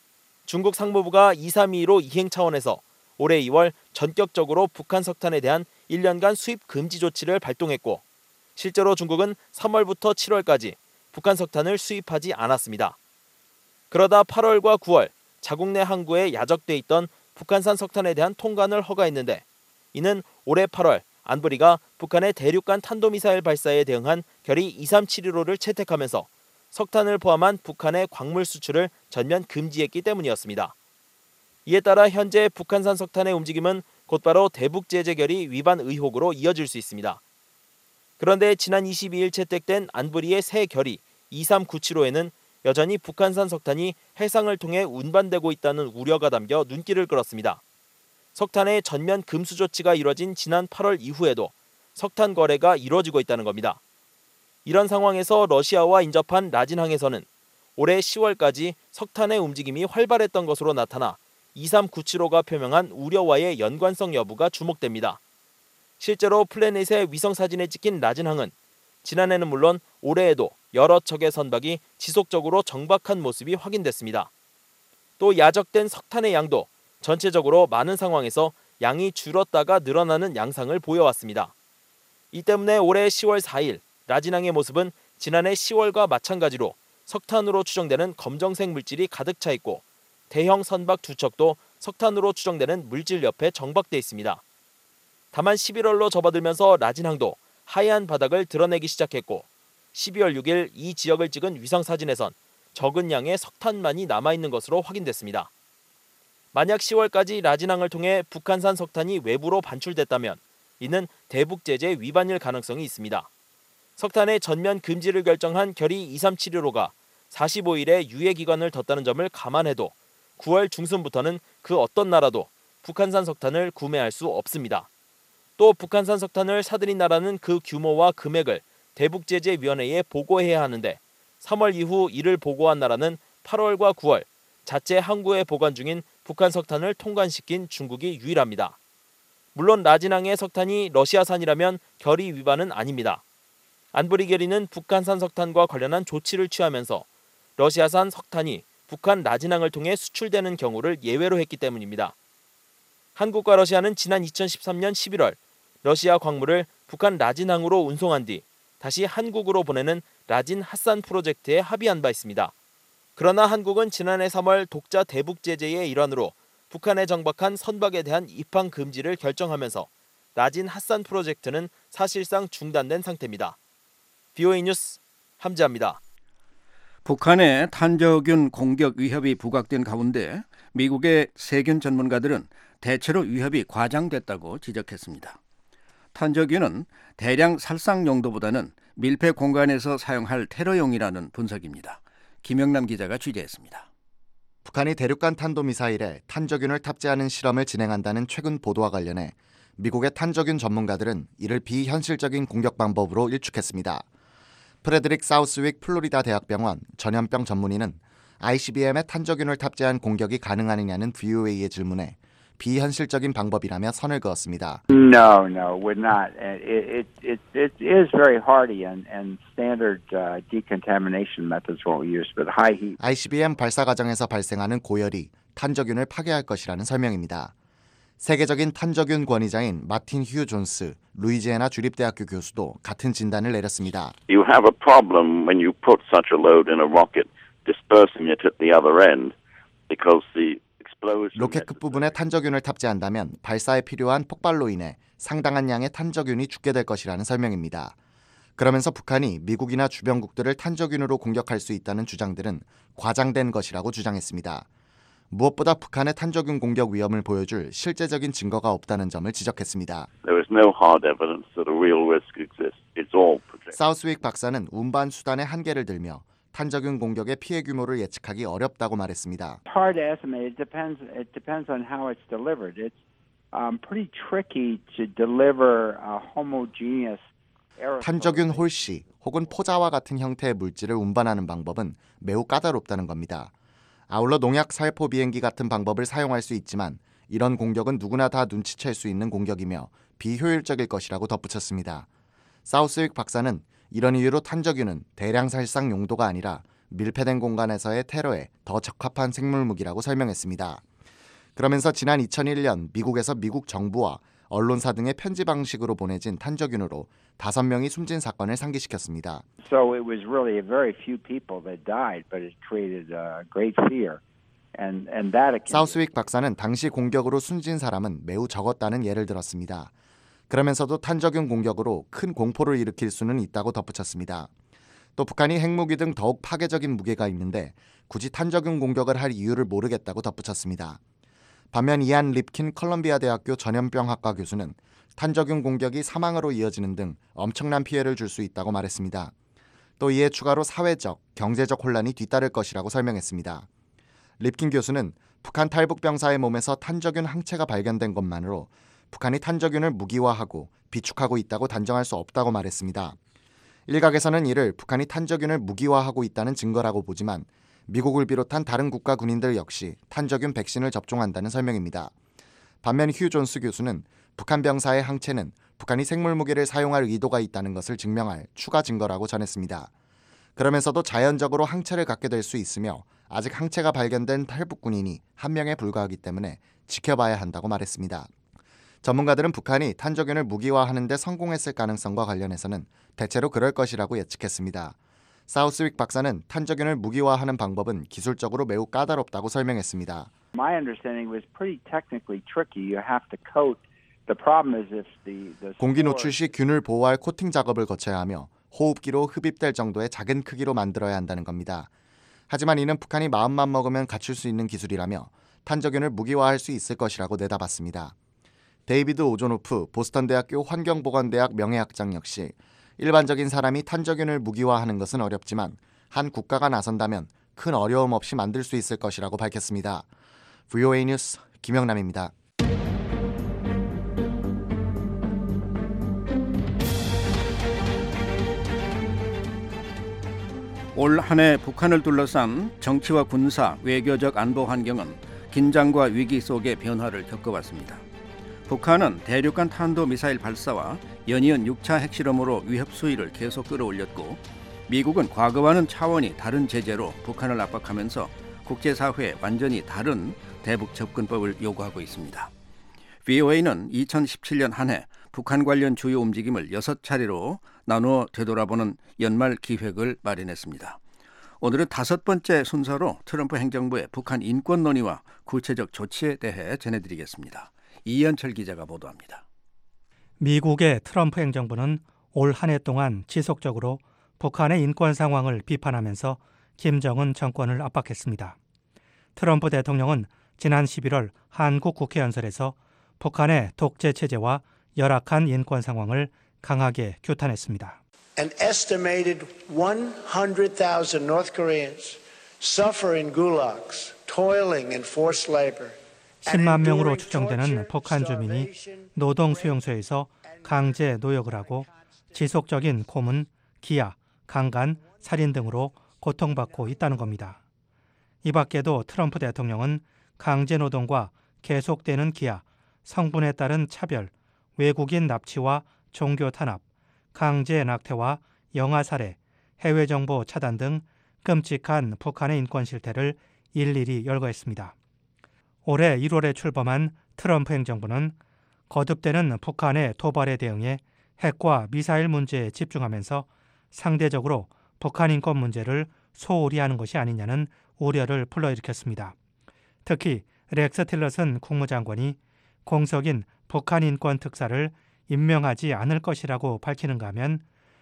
중국 상무부가 2321호 이행 차원에서 올해 2월 전격적으로 북한 석탄에 대한 1년간 수입 금지 조치를 발동했고 실제로 중국은 3월부터 7월까지 북한 석탄을 수입하지 않았습니다. 그러다 8월과 9월 자국 내 항구에 야적돼 있던 북한산 석탄에 대한 통관을 허가했는데 이는 올해 8월 안보리가 북한의 대륙간 탄도미사일 발사에 대응한 결의 2371호를 채택하면서 석탄을 포함한 북한의 광물 수출을 전면 금지했기 때문이었습니다. 이에 따라 현재 북한산 석탄의 움직임은 곧바로 대북제재결의 위반 의혹으로 이어질 수 있습니다. 그런데 지난 22일 채택된 안보리의 새 결의 2397호에는 여전히 북한산 석탄이 해상을 통해 운반되고 있다는 우려가 담겨 눈길을 끌었습니다. 석탄의 전면 금수 조치가 이뤄진 지난 8월 이후에도 석탄 거래가 이뤄지고 있다는 겁니다. 이런 상황에서 러시아와 인접한 라진항에서는 올해 10월까지 석탄의 움직임이 활발했던 것으로 나타나 2397호가 표명한 우려와의 연관성 여부가 주목됩니다. 실제로 플래닛의 위성사진에 찍힌 라진항은 지난해는 물론 올해에도 여러 척의 선박이 지속적으로 정박한 모습이 확인됐습니다. 또 야적된 석탄의 양도 전체적으로 많은 상황에서 양이 줄었다가 늘어나는 양상을 보여왔습니다. 이 때문에 올해 10월 4일 라진항의 모습은 지난해 10월과 마찬가지로 석탄으로 추정되는 검정색 물질이 가득 차 있고 대형 선박 2척도 석탄으로 추정되는 물질 옆에 정박돼 있습니다. 다만 11월로 접어들면서 라진항도 하얀 바닥을 드러내기 시작했고 12월 6일 이 지역을 찍은 위성사진에선 적은 양의 석탄만이 남아있는 것으로 확인됐습니다. 만약 10월까지 라진항을 통해 북한산 석탄이 외부로 반출됐다면 이는 대북제재 위반일 가능성이 있습니다. 석탄의 전면 금지를 결정한 결의 2371호가 45일에 유예기간을 뒀다는 점을 감안해도 9월 중순부터는 그 어떤 나라도 북한산 석탄을 구매할 수 없습니다. 또 북한산 석탄을 사들인 나라는 그 규모와 금액을 대북제재위원회에 보고해야 하는데 3월 이후 이를 보고한 나라는 8월과 9월 자체 항구에 보관 중인 북한 석탄을 통관시킨 중국이 유일합니다. 물론 라진항의 석탄이 러시아산이라면 결의 위반은 아닙니다. 안보리 결의는 북한산 석탄과 관련한 조치를 취하면서 러시아산 석탄이 북한 라진항을 통해 수출되는 경우를 예외로 했기 때문입니다. 한국과 러시아는 지난 2013년 11월 러시아 광물을 북한 라진항으로 운송한 뒤 다시 한국으로 보내는 라진 핫산 프로젝트에 합의한 바 있습니다. 그러나 한국은 지난해 3월 독자 대북 제재의 일환으로 북한에 정박한 선박에 대한 입항 금지를 결정하면서 라진 핫산 프로젝트는 사실상 중단된 상태입니다. BOA 뉴스 함지아입니다. 북한의 탄저균 공격 위협이 부각된 가운데 미국의 세균 전문가들은 대체로 위협이 과장됐다고 지적했습니다. 탄저균은 대량 살상 용도보다는 밀폐 공간에서 사용할 테러용이라는 분석입니다. 김영남 기자가 취재했습니다. 북한이 대륙간 탄도미사일에 탄저균을 탑재하는 실험을 진행한다는 최근 보도와 관련해 미국의 탄저균 전문가들은 이를 비현실적인 공격 방법으로 일축했습니다. 프레드릭 사우스윅 플로리다 대학병원 전염병 전문의는 ICBM에 탄저균을 탑재한 공격이 가능하느냐는 VOA의 질문에 비현실적인 방법이라며 선을 그었습니다. No, we're not. It is very hardy, and standard decontamination methods won't use, but high heat. ICBM 발사 과정에서 발생하는 고열이 탄저균을 파괴할 것이라는 설명입니다. 세계적인 탄저균 권위자인 마틴 휴 존스 루이지애나 주립대학교 교수도 같은 진단을 내렸습니다. You have a problem when you put such a load in a rocket, dispersing it at the other end, because the 로켓 끝부분에 탄저균을 탑재한다면 발사에 필요한 폭발로 인해 상당한 양의 탄저균이 죽게 될 것이라는 설명입니다. 그러면서 북한이 미국이나 주변국들을 탄저균으로 공격할 수 있다는 주장들은 과장된 것이라고 주장했습니다. 무엇보다 북한의 탄저균 공격 위험을 보여줄 실제적인 증거가 없다는 점을 지적했습니다. 사우스윅 박사는 운반 수단의 한계를 들며 탄저균 공격의 피해 규모를 예측하기 어렵다고 말했습니다. Hard to estimate. It depends on how it's delivered. It's pretty tricky to deliver a homogeneous 탄저균 홀씨 혹은 포자와 같은 형태의 물질을 운반하는 방법은 매우 까다롭다는 겁니다. 아울러 농약 살포 비행기 같은 방법을 사용할 수 있지만 이런 공격은 누구나 다 눈치챌 수 있는 공격이며 비효율적일 것이라고 덧붙였습니다. 사우스윅 박사는 이런 이유로 탄저균은 대량 살상 용도가 아니라 밀폐된 공간에서의 테러에 더 적합한 생물 무기라고 설명했습니다. 그러면서 지난 2001년 미국에서 미국 정부와 언론사 등의 편지 방식으로 보내진 탄저균으로 5명이 숨진 사건을 상기시켰습니다. So it was really very few people that died, but it created great fear. And that 사우스윅 박사는 당시 공격으로 숨진 사람은 매우 적었다는 예를 들었습니다. 그러면서도 탄저균 공격으로 큰 공포를 일으킬 수는 있다고 덧붙였습니다. 또 북한이 핵무기 등 더욱 파괴적인 무게가 있는데 굳이 탄저균 공격을 할 이유를 모르겠다고 덧붙였습니다. 반면 이안 립킨 컬럼비아 대학교 전염병학과 교수는 탄저균 공격이 사망으로 이어지는 등 엄청난 피해를 줄 수 있다고 말했습니다. 또 이에 추가로 사회적, 경제적 혼란이 뒤따를 것이라고 설명했습니다. 립킨 교수는 북한 탈북병사의 몸에서 탄저균 항체가 발견된 것만으로 북한이 탄저균을 무기화하고 비축하고 있다고 단정할 수 없다고 말했습니다. 일각에서는 이를 북한이 탄저균을 무기화하고 있다는 증거라고 보지만 미국을 비롯한 다른 국가 군인들 역시 탄저균 백신을 접종한다는 설명입니다. 반면 휴 존스 교수는 북한 병사의 항체는 북한이 생물무기를 사용할 의도가 있다는 것을 증명할 추가 증거라고 전했습니다. 그러면서도 자연적으로 항체를 갖게 될 수 있으며 아직 항체가 발견된 탈북 군인이 1명에 불과하기 때문에 지켜봐야 한다고 말했습니다. 전문가들은 북한이 탄저균을 무기화하는 데 성공했을 가능성과 관련해서는 대체로 그럴 것이라고 예측했습니다. 사우스윅 박사는 탄저균을 무기화하는 방법은 기술적으로 매우 까다롭다고 설명했습니다. My understanding was pretty technically tricky. You have to coat. The problem is if the 공기 노출 시 균을 보호할 코팅 작업을 거쳐야 하며 호흡기로 흡입될 정도의 작은 크기로 만들어야 한다는 겁니다. 하지만 이는 북한이 마음만 먹으면 갖출 수 있는 기술이라며 탄저균을 무기화할 수 있을 것이라고 내다봤습니다. 데이비드 오조노프 보스턴대학교 환경보건대학 명예학장 역시 일반적인 사람이 탄저균을 무기화하는 것은 어렵지만 한 국가가 나선다면 큰 어려움 없이 만들 수 있을 것이라고 밝혔습니다. VOA 뉴스 김영남입니다. 올 한 해 북한을 둘러싼 정치와 군사, 외교적 안보 환경은 긴장과 위기 속의 변화를 겪어왔습니다. 북한은 대륙간 탄도미사일 발사와 연이은 6차 핵실험으로 위협 수위를 계속 끌어올렸고 미국은 과거와는 차원이 다른 제재로 북한을 압박하면서 국제사회에 완전히 다른 대북 접근법을 요구하고 있습니다. VOA는 2017년 한 해 북한 관련 주요 움직임을 6차례로 나누어 되돌아보는 연말 기획을 마련했습니다. 오늘은 5번째 순서로 트럼프 행정부의 북한 인권 논의와 구체적 조치에 대해 전해드리겠습니다. 이현철 기자가 보도합니다. 미국의 트럼프 행정부는 올 한 해 동안 지속적으로 북한의 인권 상황을 비판하면서 김정은 정권을 압박했습니다. 트럼프 대통령은 지난 11월 한국 국회 연설에서 북한의 독재 체제와 열악한 인권 상황을 강하게 규탄했습니다. An estimated 100,000 North Koreans suffer in gulags, toiling in forced labor. 10만 명으로 추정되는 북한 주민이 노동 수용소에서 강제 노역을 하고 지속적인 고문, 기아, 강간, 살인 등으로 고통받고 있다는 겁니다. 이 밖에도 트럼프 대통령은 강제 노동과 계속되는 기아, 성분에 따른 차별, 외국인 납치와 종교 탄압, 강제 낙태와 영아 살해, 해외 정보 차단 등 끔찍한 북한의 인권 실태를 일일이 열거했습니다. 올해 1월에 출범한 트럼프 행정부는 거듭되는 북한의 도발에 대응해 핵과 미사일 문제에 집중하면서 상대적으로 북한 인권 문제를 소홀히 하는 것이 아니냐는 우려를 불러일으켰습니다. 특히 렉스 틸러슨 국무장관이 공석인 북한 인권 특사를 임명하지 않을 것이라고 밝히는가 하면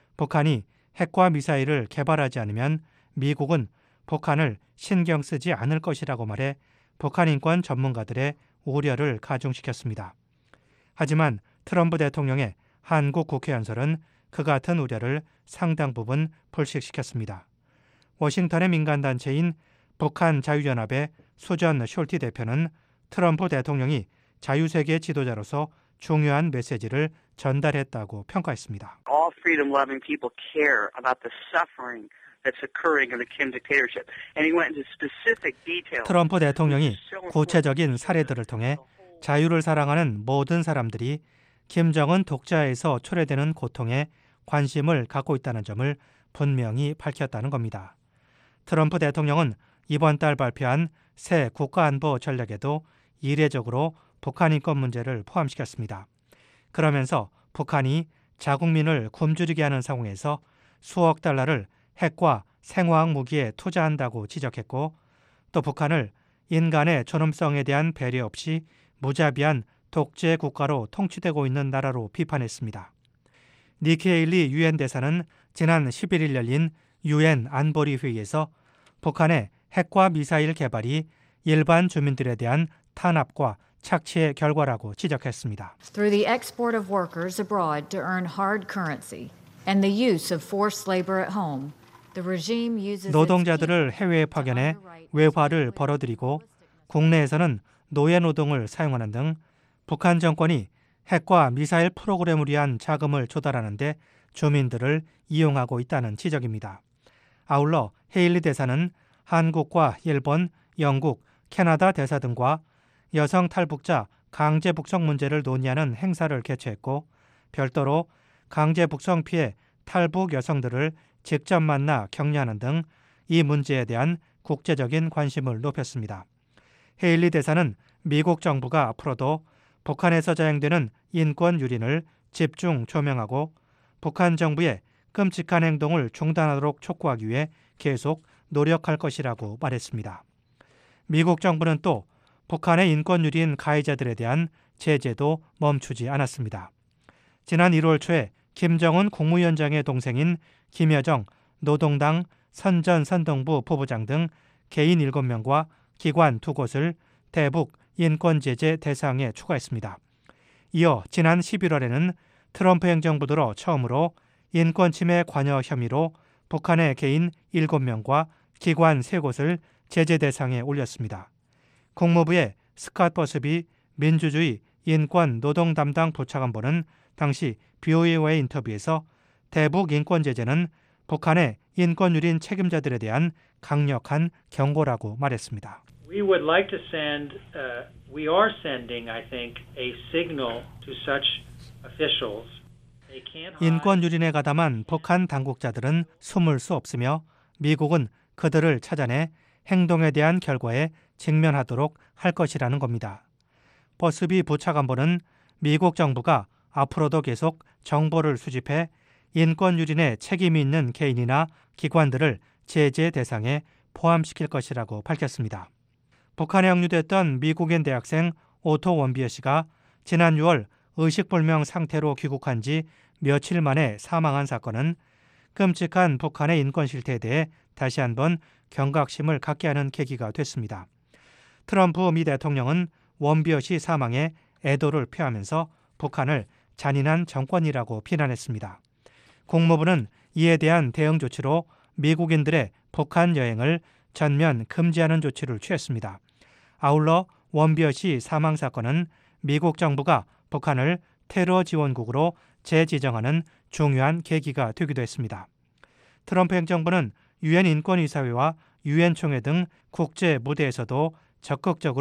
북한이 핵과 미사일을 개발하지 않으면 미국은 북한을 신경 쓰지 않을 것이라고 말해 북한 인권 전문가들의 우려를 가중시켰습니다. 하지만 트럼프 대통령의 한국 국회 연설은 그 같은 우려를 상당 부분 불식시켰습니다. 워싱턴의 민간단체인 북한 자유연합의 수전 숄티 대표는 트럼프 대통령이 자유세계 지도자로서 중요한 메시지를 전달했다고 평가했습니다. All freedom-loving people care about the suffering that's occurring in the Kim dictatorship. And he went into specific detail. 트럼프 대통령이 구체적인 사례들을 통해 자유를 사랑하는 모든 사람들이 김정은 독자에서 초래되는 고통에 관심을 갖고 있다는 점을 분명히 밝혔다는 겁니다. 트럼프 대통령은 이번 달 발표한 새 국가안보 전략에도 이례적으로 북한 인권 문제를 포함시켰습니다. 그러면서 북한이 자국민을 굶주리게 하는 상황에서 수억 달러를 핵과 생화학 무기에 투자한다고 지적했고 또 북한을 인간의 존엄성에 대한 배려 없이 무자비한 독재 국가로 통치되고 있는 나라로 비판했습니다. 니키 헤일리 유엔 대사는 지난 11일 열린 유엔 안보리 회의에서 북한의 핵과 미사일 개발이 일반 주민들에 대한 탄압과 착취의 결과라고 지적했습니다. Through the export of workers abroad to earn hard currency and the use of forced labor at home, the regime uses 노동자들을 해외에 파견해 외화를 벌어들이고 국내에서는 노예 노동을 사용하는 등 북한 정권이 핵과 미사일 프로그램을 위한 자금을 조달하는 데 주민들을 이용하고 있다는 지적입니다. 아울러 헤일리 대사는 한국과 일본, 영국, 캐나다 대사 등과 여성 탈북자 강제 북송 문제를 논의하는 행사를 개최했고 별도로 강제 북송 피해 탈북 여성들을 직접 만나 격려하는 등 이 문제에 대한 국제적인 관심을 높였습니다. 헤일리 대사는 미국 정부가 앞으로도 북한에서 자행되는 인권 유린을 집중 조명하고 북한 정부의 끔찍한 행동을 중단하도록 촉구하기 위해 계속 노력할 것이라고 말했습니다. 미국 정부는 또 북한의 인권 유린 가해자들에 대한 제재도 멈추지 않았습니다. 지난 1월 초에 김정은 국무위원장의 동생인 김여정 노동당 선전선동부 부부장 등 개인 7명과 기관 2곳을 대북 인권제재 대상에 추가했습니다. 이어 지난 11월에는 트럼프 행정부 들어 처음으로 인권침해 관여 혐의로 북한의 개인 7명과 기관 3곳을 제재 대상에 올렸습니다. 국무부의 스캇 버스비 민주주의 인권 노동 담당 부차관보는 당시 BOA와의 인터뷰에서 대북 인권 제재는 북한의 인권 유린 책임자들에 대한 강력한 경고라고 말했습니다. We would like to send, we are sending, I think, a signal to such officials. 인권 유린에 가담한 북한 당국자들은 숨을 수 없으며 미국은 그들을 찾아내 행동에 대한 결과에 직면하도록 할 것이라는 겁니다. 버스비 부차관보는 미국 정부가 앞으로도 계속 정보를 수집해 인권 유린에 책임이 있는 개인이나 기관들을 제재 대상에 포함시킬 것이라고 밝혔습니다. 북한에 억류됐던 미국인 대학생 오토 원비어 씨가 지난 6월 의식불명 상태로 귀국한 지 며칠 만에 사망한 사건은 끔찍한 북한의 인권 실태에 대해 다시 한번 경각심을 갖게 하는 계기가 됐습니다. 트럼프 미 대통령은 원비어 씨 사망에 애도를 표하면서 북한을 잔인한 정권이라고 비난했습니다. 국무부는 이에 대한 대응 조치로 미국인들의 북한 여행을 전면 금지하는 조치를 취했습니다. 아울러 원비어 씨 사망 사건은 미국 정부가 북한을 테러 지원국으로 재지정하는 중요한 계기가 되기도 했습니다. 트럼프 행정부는 유엔 인권이사회와 유엔 총회 등 국제 무대에서도 적극적으로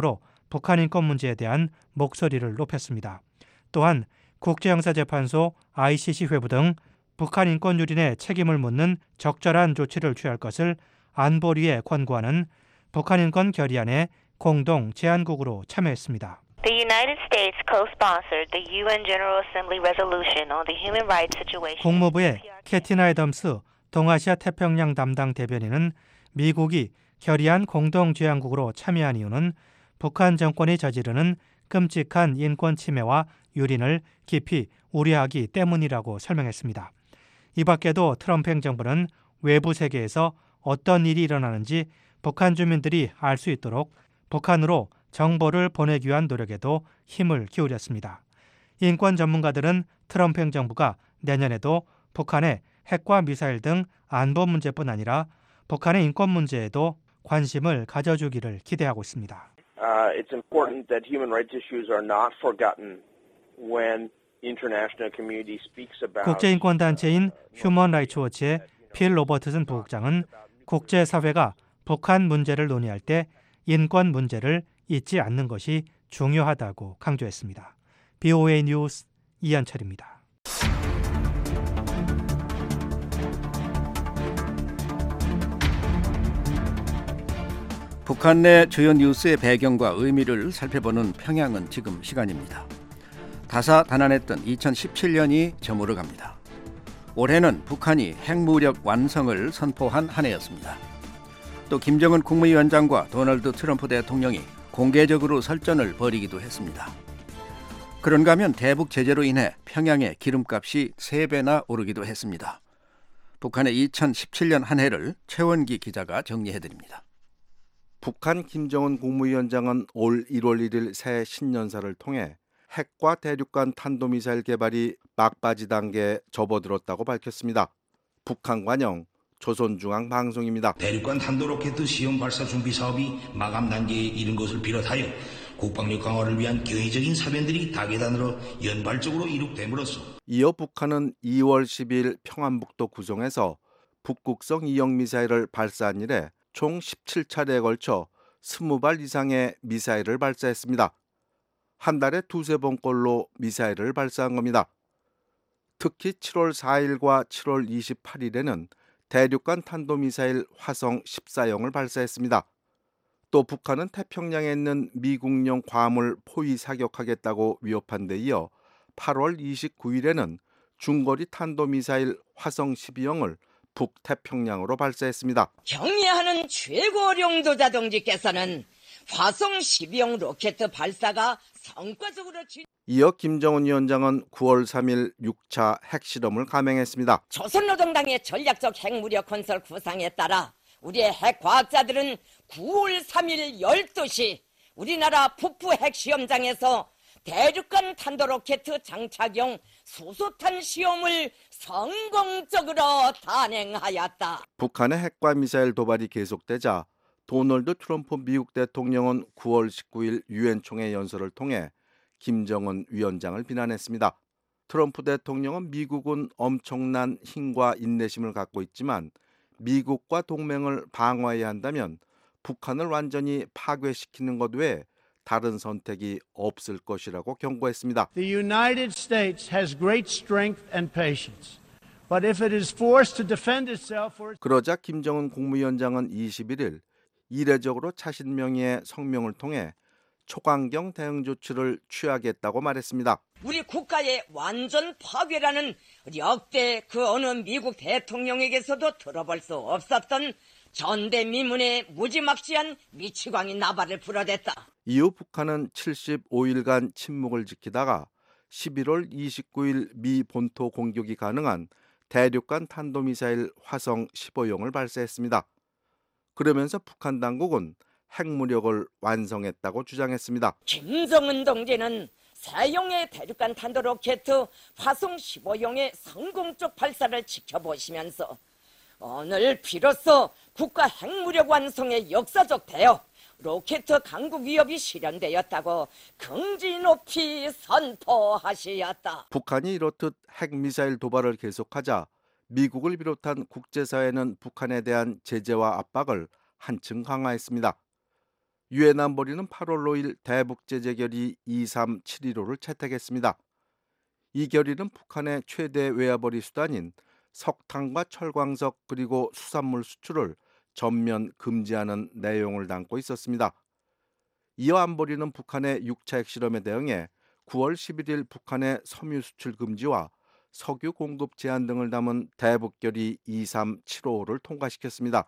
북한 인권 문제에 대한 목소리를 높였습니다. 또한 국제형사재판소 ICC 회부 등 북한 인권 유린의 책임을 묻는 적절한 조치를 취할 것을 안보리에 권고하는 북한 인권 결의안에 공동 제안국으로 참여했습니다. The United States co-sponsored the UN General Assembly resolution on the human rights situation. 국무부의 캐티나 애덤스 동아시아 태평양 담당 대변인은 미국이 결의안 공동 제안국으로 참여한 이유는 북한 정권이 저지르는 끔찍한 인권 침해와 유린을 깊이 우려하기 때문이라고 설명했습니다. 이 밖에도 트럼프 행정부는 외부 세계에서 어떤 일이 일어나는지 북한 주민들이 알 수 있도록 북한으로 정보를 보내기 위한 노력에도 힘을 기울였습니다. 인권 전문가들은 트럼프 행정부가 내년에도 북한의 핵과 미사일 등 안보 문제뿐 아니라 북한의 인권 문제에도 관심을 가져주기를 기대하고 있습니다. It's important that human rights issues are not forgotten when the international community speaks about. 국제인권단체인 휴먼 라이츠 워치의 필 로버트슨 부국장은 국제사회가 북한 문제를 논의할 때 인권 문제를 잊지 않는 것이 중요하다고 강조했습니다. BOA 뉴스 이한철입니다. 북한 내 주요 뉴스의 배경과 의미를 살펴보는 평양은 지금 시간입니다. 다사다난했던 2017년이 저물어 갑니다. 올해는 북한이 핵무력 완성을 선포한 한 해였습니다. 또 김정은 국무위원장과 도널드 트럼프 대통령이 공개적으로 설전을 벌이기도 했습니다. 그런가 하면 대북 제재로 인해 평양의 기름값이 3배나 오르기도 했습니다. 북한의 2017년 한 해를 최원기 기자가 정리해드립니다. 북한 김정은 국무위원장은 올 1월 1일 새 신년사를 통해 핵과 대륙간 탄도미사일 개발이 막바지 단계에 접어들었다고 밝혔습니다. 북한 관영 조선중앙방송입니다. 대륙간 탄도로켓 시험 발사 준비 사업이 마감 단계에 이른 것을 비롯하여 국방력 강화를 위한 경의적인 사변들이 다계단으로 연발적으로 이룩됨으로써 이어 북한은 2월 10일 평안북도 구성에서 북극성 이형 미사일을 발사한 이래 총 17차례에 걸쳐 20발 이상의 미사일을 발사했습니다. 한 달에 2-3번꼴로 미사일을 발사한 겁니다. 특히 7월 4일과 7월 28일에는 대륙간 탄도미사일 화성 14형을 발사했습니다. 또 북한은 태평양에 있는 미국령 괌을 포위 사격하겠다고 위협한 데 이어 8월 29일에는 중거리 탄도미사일 화성 12형을 북태평양으로 발사했습니다. 경의하는 최고령도 자동지께서는 화성 12형 로켓 발사가 성과적으로 이어 김정은 위원장은 9월 3일 6차 핵실험을 감행했습니다. 조선노동당의 전략적 핵무력 건설 구상에 따라 우리의 핵과학자들은 9월 3일 12시 우리나라 북부 핵시험장에서 대륙간 탄도로켓 장착용 수소탄 시험을 성공적으로 단행하였다. 북한의 핵과 미사일 도발이 계속되자 도널드 트럼프 미국 대통령은 9월 19일 유엔 총회 연설을 통해 김정은 위원장을 비난했습니다. 트럼프 대통령은 미국은 엄청난 힘과 인내심을 갖고 있지만 미국과 동맹을 방어해야 한다면 북한을 완전히 파괴시키는 것 외에 다른 선택이 없을 것이라고 경고했습니다. The United States has great strength and patience. But if it is forced to defend itself or 그러자 김정은 국무위원장은 21일 이례적으로 자신 명의의 성명을 통해 초강경 대응 조치를 취하겠다고 말했습니다. 우리 국가의 완전 파괴라는 역대 그 어느 미국 대통령에게서도 들어볼 수 없었던 전대미문의 무지막지한 미치광이 나발을 불어댔다. 이후 북한은 75일간 침묵을 지키다가 11월 29일 미 본토 공격이 가능한 대륙간 탄도미사일 화성 15형을 발사했습니다. 그러면서 북한 당국은 핵무력을 완성했다고 주장했습니다. 김정은 동지는 세형의 대륙간 탄도로켓 화성 15형의 성공적 발사를 지켜보시면서 오늘 비로소 국가 핵무력 완성의 역사적 대역 로켓 강국 위협이 실현되었다고 긍지 높이 선포하시었다. 북한이 이렇듯 핵미사일 도발을 계속하자 미국을 비롯한 국제사회는 북한에 대한 제재와 압박을 한층 강화했습니다. 유엔 안보리는 8월 5일 대북 제재 결의 23715를 채택했습니다. 이 결의는 북한의 최대 외화벌이 수단인 석탄과 철광석 그리고 수산물 수출을 전면 금지하는 내용을 담고 있었습니다. 이어 안보리는 북한의 6차 핵실험에 대응해 9월 11일 북한의 섬유 수출 금지와 석유 공급 제한 등을 담은 대북 결의 23755를 통과시켰습니다.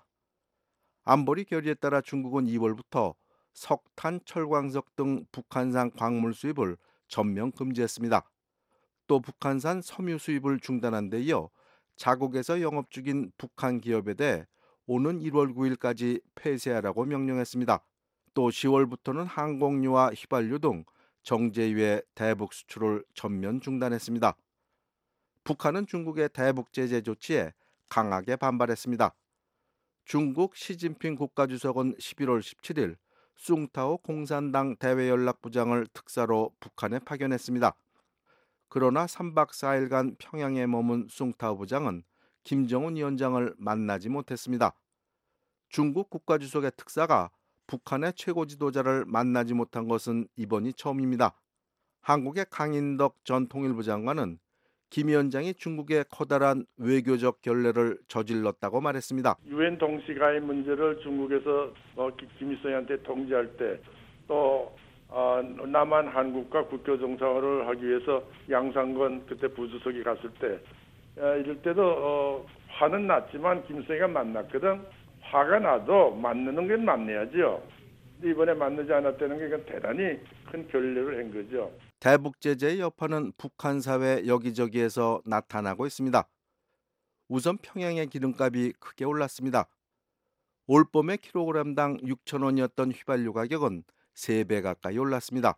안보리 결의에 따라 중국은 2월부터 석탄, 철광석 등 북한산 광물 수입을 전면 금지했습니다. 또 북한산 섬유 수입을 중단한 데 이어 자국에서 영업 중인 북한 기업에 대해 오는 1월 9일까지 폐쇄하라고 명령했습니다. 또 10월부터는 항공유와 휘발유 등 정제 이외 대북 수출을 전면 중단했습니다. 북한은 중국의 대북 제재 조치에 강하게 반발했습니다. 중국 시진핑 국가주석은 11월 17일 숭타오 공산당 대외연락부장을 특사로 북한에 파견했습니다. 그러나 3박 4일간 평양에 머문 숭타오 부장은 김정은 위원장을 만나지 못했습니다. 중국 국가주석의 특사가 북한의 최고 지도자를 만나지 못한 것은 이번이 처음입니다. 한국의 강인덕 전 통일부 장관은 김 위원장이 중국의 커다란 외교적 결례를 저질렀다고 말했습니다. 유엔 동시가입 문제를 중국에서 김일성한테 통지할 때 또 남한 한국과 국교 정상화를 하기 위해서 양상건 그때 부주석이 갔을 때 이럴 때도 화는 났지만 김일성이가 만났거든. 화가 나도 만나는 건 만나야죠. 이번에 만나지 않았다는 게 이건 대단히 큰 결례를 한 거죠. 대북 제재의 여파는 북한 사회 여기저기에서 나타나고 있습니다. 우선 평양의 기름값이 크게 올랐습니다. 올 봄에 킬로그램당 6,000원이었던 휘발유 가격은 3배 가까이 올랐습니다.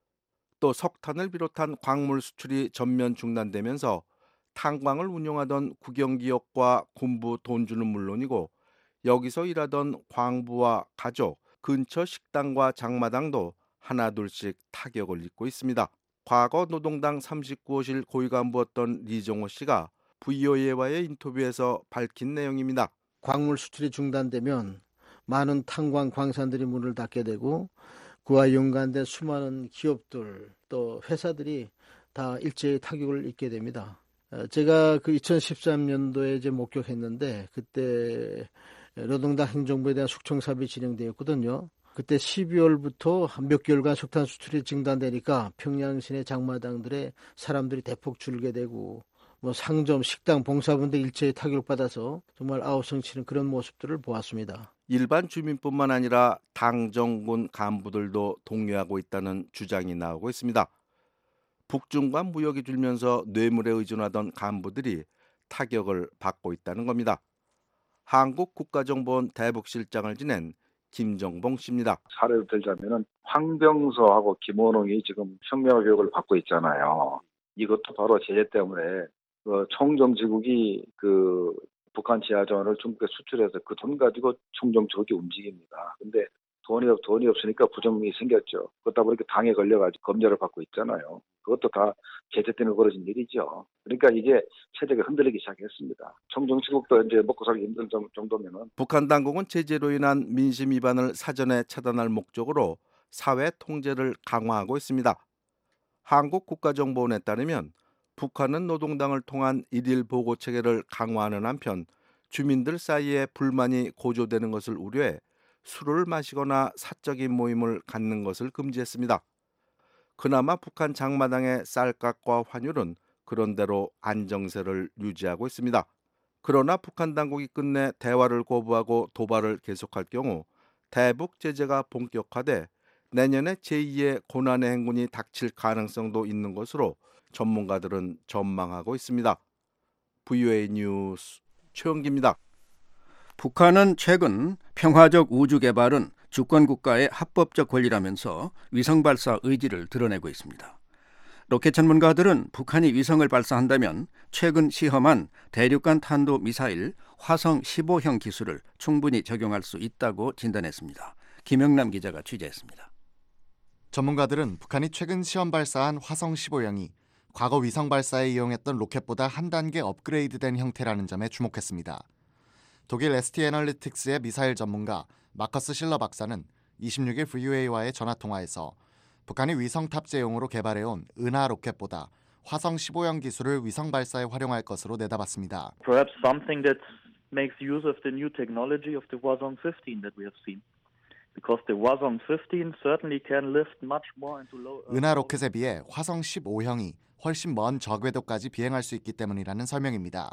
또 석탄을 비롯한 광물 수출이 전면 중단되면서 탄광을 운용하던 국영기업과 군부 돈주는 물론이고 여기서 일하던 광부와 가족, 근처 식당과 장마당도 하나둘씩 타격을 입고 있습니다. 과거 노동당 39호실 고위간부였던 리정호 씨가 VOA와의 인터뷰에서 밝힌 내용입니다. 광물 수출이 중단되면 많은 탄광 광산들이 문을 닫게 되고 그와 연관된 수많은 기업들 또 회사들이 다 일제히 타격을 입게 됩니다. 제가 그 2013년도에 이제 목격했는데 그때 노동당 행정부에 대한 숙청 사업이 진행되었거든요. 그때 12월부터 몇 개월간 석탄 수출이 중단되니까 평양 시내 장마당들에 사람들이 대폭 줄게 되고 상점, 식당, 봉사분들 일제히 타격받아서 정말 아우성치는 그런 모습들을 보았습니다. 일반 주민뿐만 아니라 당 정군 간부들도 동요하고 있다는 주장이 나오고 있습니다. 북중 간 무역이 줄면서 뇌물에 의존하던 간부들이 타격을 받고 있다는 겁니다. 한국 국가정보원 대북실장을 지낸 김정봉 씨입니다. 사례를 들자면은 황병서하고 김원웅이 지금 혁명화 교육을 받고 있잖아요. 이것도 바로 제재 때문에 총정지국이 북한 지하자원을 중국에 수출해서 그 돈 가지고 총정지국이 움직입니다. 근데 돈이 없으니까 부정이 생겼죠. 그렇다 보니까 당에 걸려가지고 검열을 받고 있잖아요. 그것도 다 제재 때문에 벌어진 일이죠. 그러니까 이게 체제가 흔들리기 시작했습니다. 총정치국도 이제 먹고 살기 힘들 정도면은. 북한 당국은 제재로 인한 민심 위반을 사전에 차단할 목적으로 사회 통제를 강화하고 있습니다. 한국 국가정보원에 따르면 북한은 노동당을 통한 일일 보고 체계를 강화하는 한편 주민들 사이에 불만이 고조되는 것을 우려해 술을 마시거나 사적인 모임을 갖는 것을 금지했습니다. 그나마 북한 장마당의 쌀값과 환율은 그런대로 안정세를 유지하고 있습니다. 그러나 북한 당국이 끝내 대화를 거부하고 도발을 계속할 경우 대북 제재가 본격화돼 내년에 제2의 고난의 행군이 닥칠 가능성도 있는 것으로 전문가들은 전망하고 있습니다. VOA 뉴스 최영기입니다. 북한은 최근 평화적 우주 개발은 주권 국가의 합법적 권리라면서 위성 발사 의지를 드러내고 있습니다. 로켓 전문가들은 북한이 위성을 발사한다면 최근 시험한 대륙간 탄도 미사일 화성 15형 기술을 충분히 적용할 수 있다고 진단했습니다. 김영남 기자가 취재했습니다. 전문가들은 북한이 최근 시험 발사한 화성 15형이 과거 위성 발사에 이용했던 로켓보다 한 단계 업그레이드된 형태라는 점에 주목했습니다. 독일 ST 애널리틱스의 미사일 전문가 마커스 실러 박사는 26일 VOA와의 전화통화에서 북한이 위성 탑재용으로 개발해온 은하 로켓보다 화성 15형 기술을 위성 발사에 활용할 것으로 내다봤습니다. Perhaps something that makes use of the new technology of the Hwasong 15 that we have seen. Because the Hwasong 15 certainly can lift much more into low Earth. 은하 로켓에 비해 화성 15형이 훨씬 먼 저궤도까지 비행할 수 있기 때문이라는 설명입니다.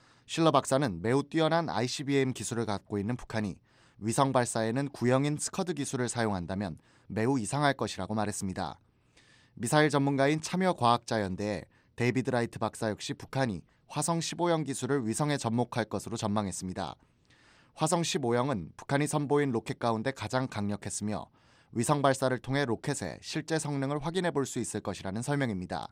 실러 박사는 매우 뛰어난 ICBM 기술을 갖고 있는 북한이 위성 발사에는 구형인 스커드 기술을 사용한다면 매우 이상할 것이라고 말했습니다. 미사일 전문가인 참여과학자연대의 데이비드 라이트 박사 역시 북한이 화성 15형 기술을 위성에 접목할 것으로 전망했습니다. 화성 15형은 북한이 선보인 로켓 가운데 가장 강력했으며 위성 발사를 통해 로켓의 실제 성능을 확인해 볼 수 있을 것이라는 설명입니다.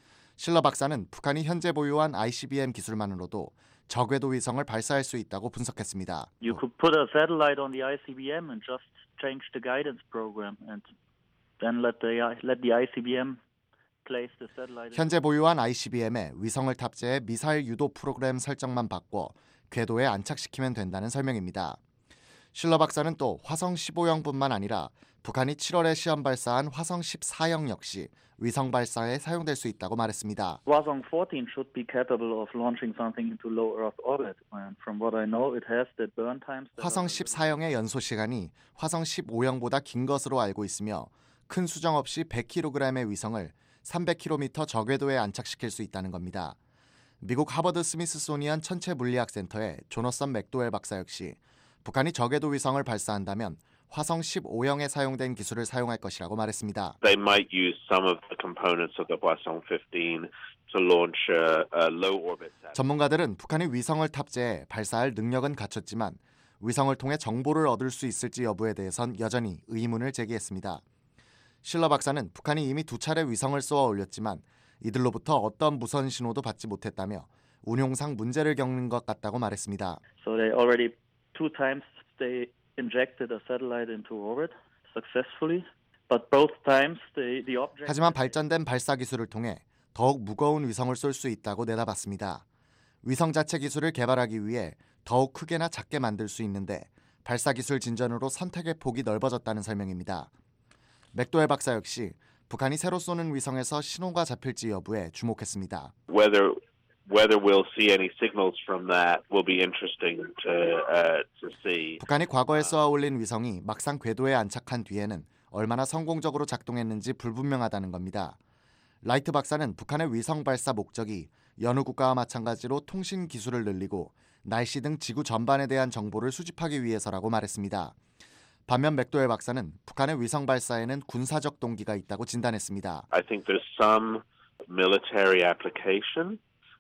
실러 박사는 북한이 현재 보유한 ICBM 기술만으로도 저궤도 위성을 발사할 수 있다고 분석했습니다. You could put a satellite on the ICBM and just change the guidance program and then let the ICBM place the satellite. 현재 보유한 ICBM에 위성을 탑재해 미사일 유도 프로그램 설정만 바꿔 궤도에 안착시키면 된다는 설명입니다. 실러 박사는 또 화성 15형뿐만 아니라 북한이 7월에 시험 발사한 화성 14형 역시 위성 발사에 사용될 수 있다고 말했습니다. Hwasong 14 should be capable of launching something into low Earth orbit. And from what I know, it has the burn times. 화성 14형의 연소 시간이 화성 15형보다 긴 것으로 알고 있으며 큰 수정 없이 100kg의 위성을 300km 저궤도에 안착시킬 수 있다는 겁니다. 미국 하버드 스미스소니언 천체 물리학 센터의 조너선 맥도웰 박사 역시 북한이 저궤도 위성을 발사한다면 화성 15형에 사용된 기술을 사용할 것이라고 말했습니다. They might use some of the components of the Hwasong 15 to launch a low orbit. 전문가들은 북한이 위성을 탑재해 발사할 능력은 갖췄지만 위성을 통해 정보를 얻을 수 있을지 여부에 대해선 여전히 의문을 제기했습니다. 실러 박사는 북한이 이미 2차례 위성을 쏘아 올렸지만 이들로부터 어떤 무선 신호도 받지 못했다며 운용상 문제를 겪는 것 같다고 말했습니다. So they already 2 times they injected a satellite into orbit successfully, but both times the object. 하지만 발전된 발사 기술을 통해 더욱 무거운 위성을 쏠 수 있다고 내다봤습니다. 위성 자체 기술을 개발하기 위해 더욱 크게나 작게 만들 수 있는데 발사 기술 진전으로 선택의 폭이 넓어졌다는 설명입니다. 맥도웰 박사 역시 북한이 새로 쏘는 위성에서 신호가 잡힐지 여부에 주목했습니다. Whether we'll see any signals from that will be interesting to see. 북한이 과거에 쏘아 올린 위성이 막상 궤도에 안착한 뒤에는 얼마나 성공적으로 작동했는지 불분명하다는 겁니다. 라이트 박사는 북한의 위성 발사 목적이 여느 국가와 마찬가지로 통신 기술을 늘리고 날씨 등 지구 전반에 대한 정보를 수집하기 위해서라고 말했습니다. 반면 맥도웰 박사는 북한의 위성 발사에는 군사적 동기가 있다고 진단했습니다. I think there's some military application.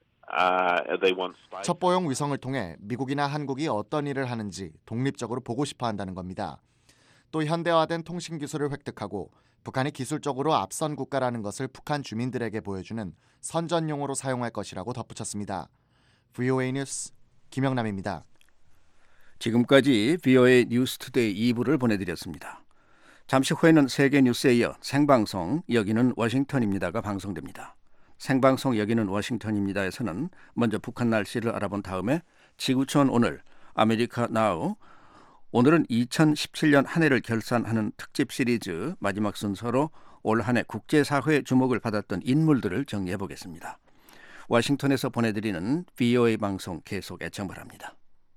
첩보용 위성을 통해 미국이나 한국이 어떤 일을 하는지 독립적으로 보고 싶어 한다는 겁니다. 또 현대화된 통신 기술을 획득하고 북한이 기술적으로 앞선 국가라는 것을 북한 주민들에게 보여주는 선전용으로 사용할 것이라고 덧붙였습니다. VOA 뉴스 김영남입니다. 지금까지 VOA 뉴스투데이 2부를 보내드렸습니다. 잠시 후에는 세계 뉴스에 이어 생방송 여기는 워싱턴입니다가 방송됩니다. 생방송 여기는 워싱턴입니다에서는 먼저 북한 날씨를 알아본 다음에 지구촌 오늘, 아메리카 나우, 오늘은 2017년 한 해를 결산하는 특집 시리즈 마지막 순서로 올 한 해 국제사회의 주목을 받았던 인물들을 정리해 보겠습니다. 워싱턴에서 보내드리는 VOA 방송 계속 애청 바랍니다.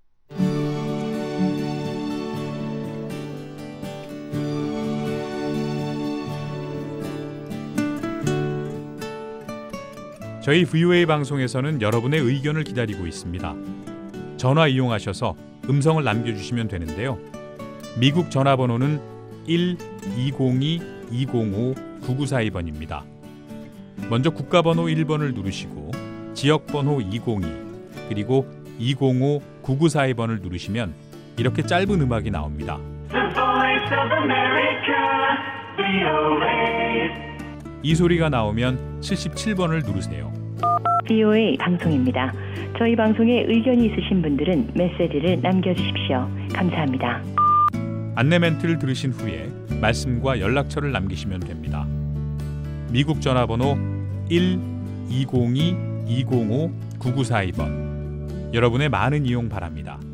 저희 VOA 방송에서는 여러분의 의견을 기다리고 있습니다. 전화 이용하셔서 음성을 남겨주시면 되는데요. 미국 전화번호는 1-202-205-9942번입니다. 먼저 국가번호 1번을 누르시고 지역번호 202 그리고 205-9942번을 누르시면 이렇게 짧은 음악이 나옵니다. 이 소리가 나오면 77번을 누르세요. VOA 방송입니다. 저희 방송에 의견이 있으신 분들은 메시지를 남겨주십시오. 감사합니다. 안내 멘트를 들으신 후에 말씀과 연락처를 남기시면 됩니다. 미국 전화번호 1-202-205-9942번. 여러분의 많은 이용 바랍니다.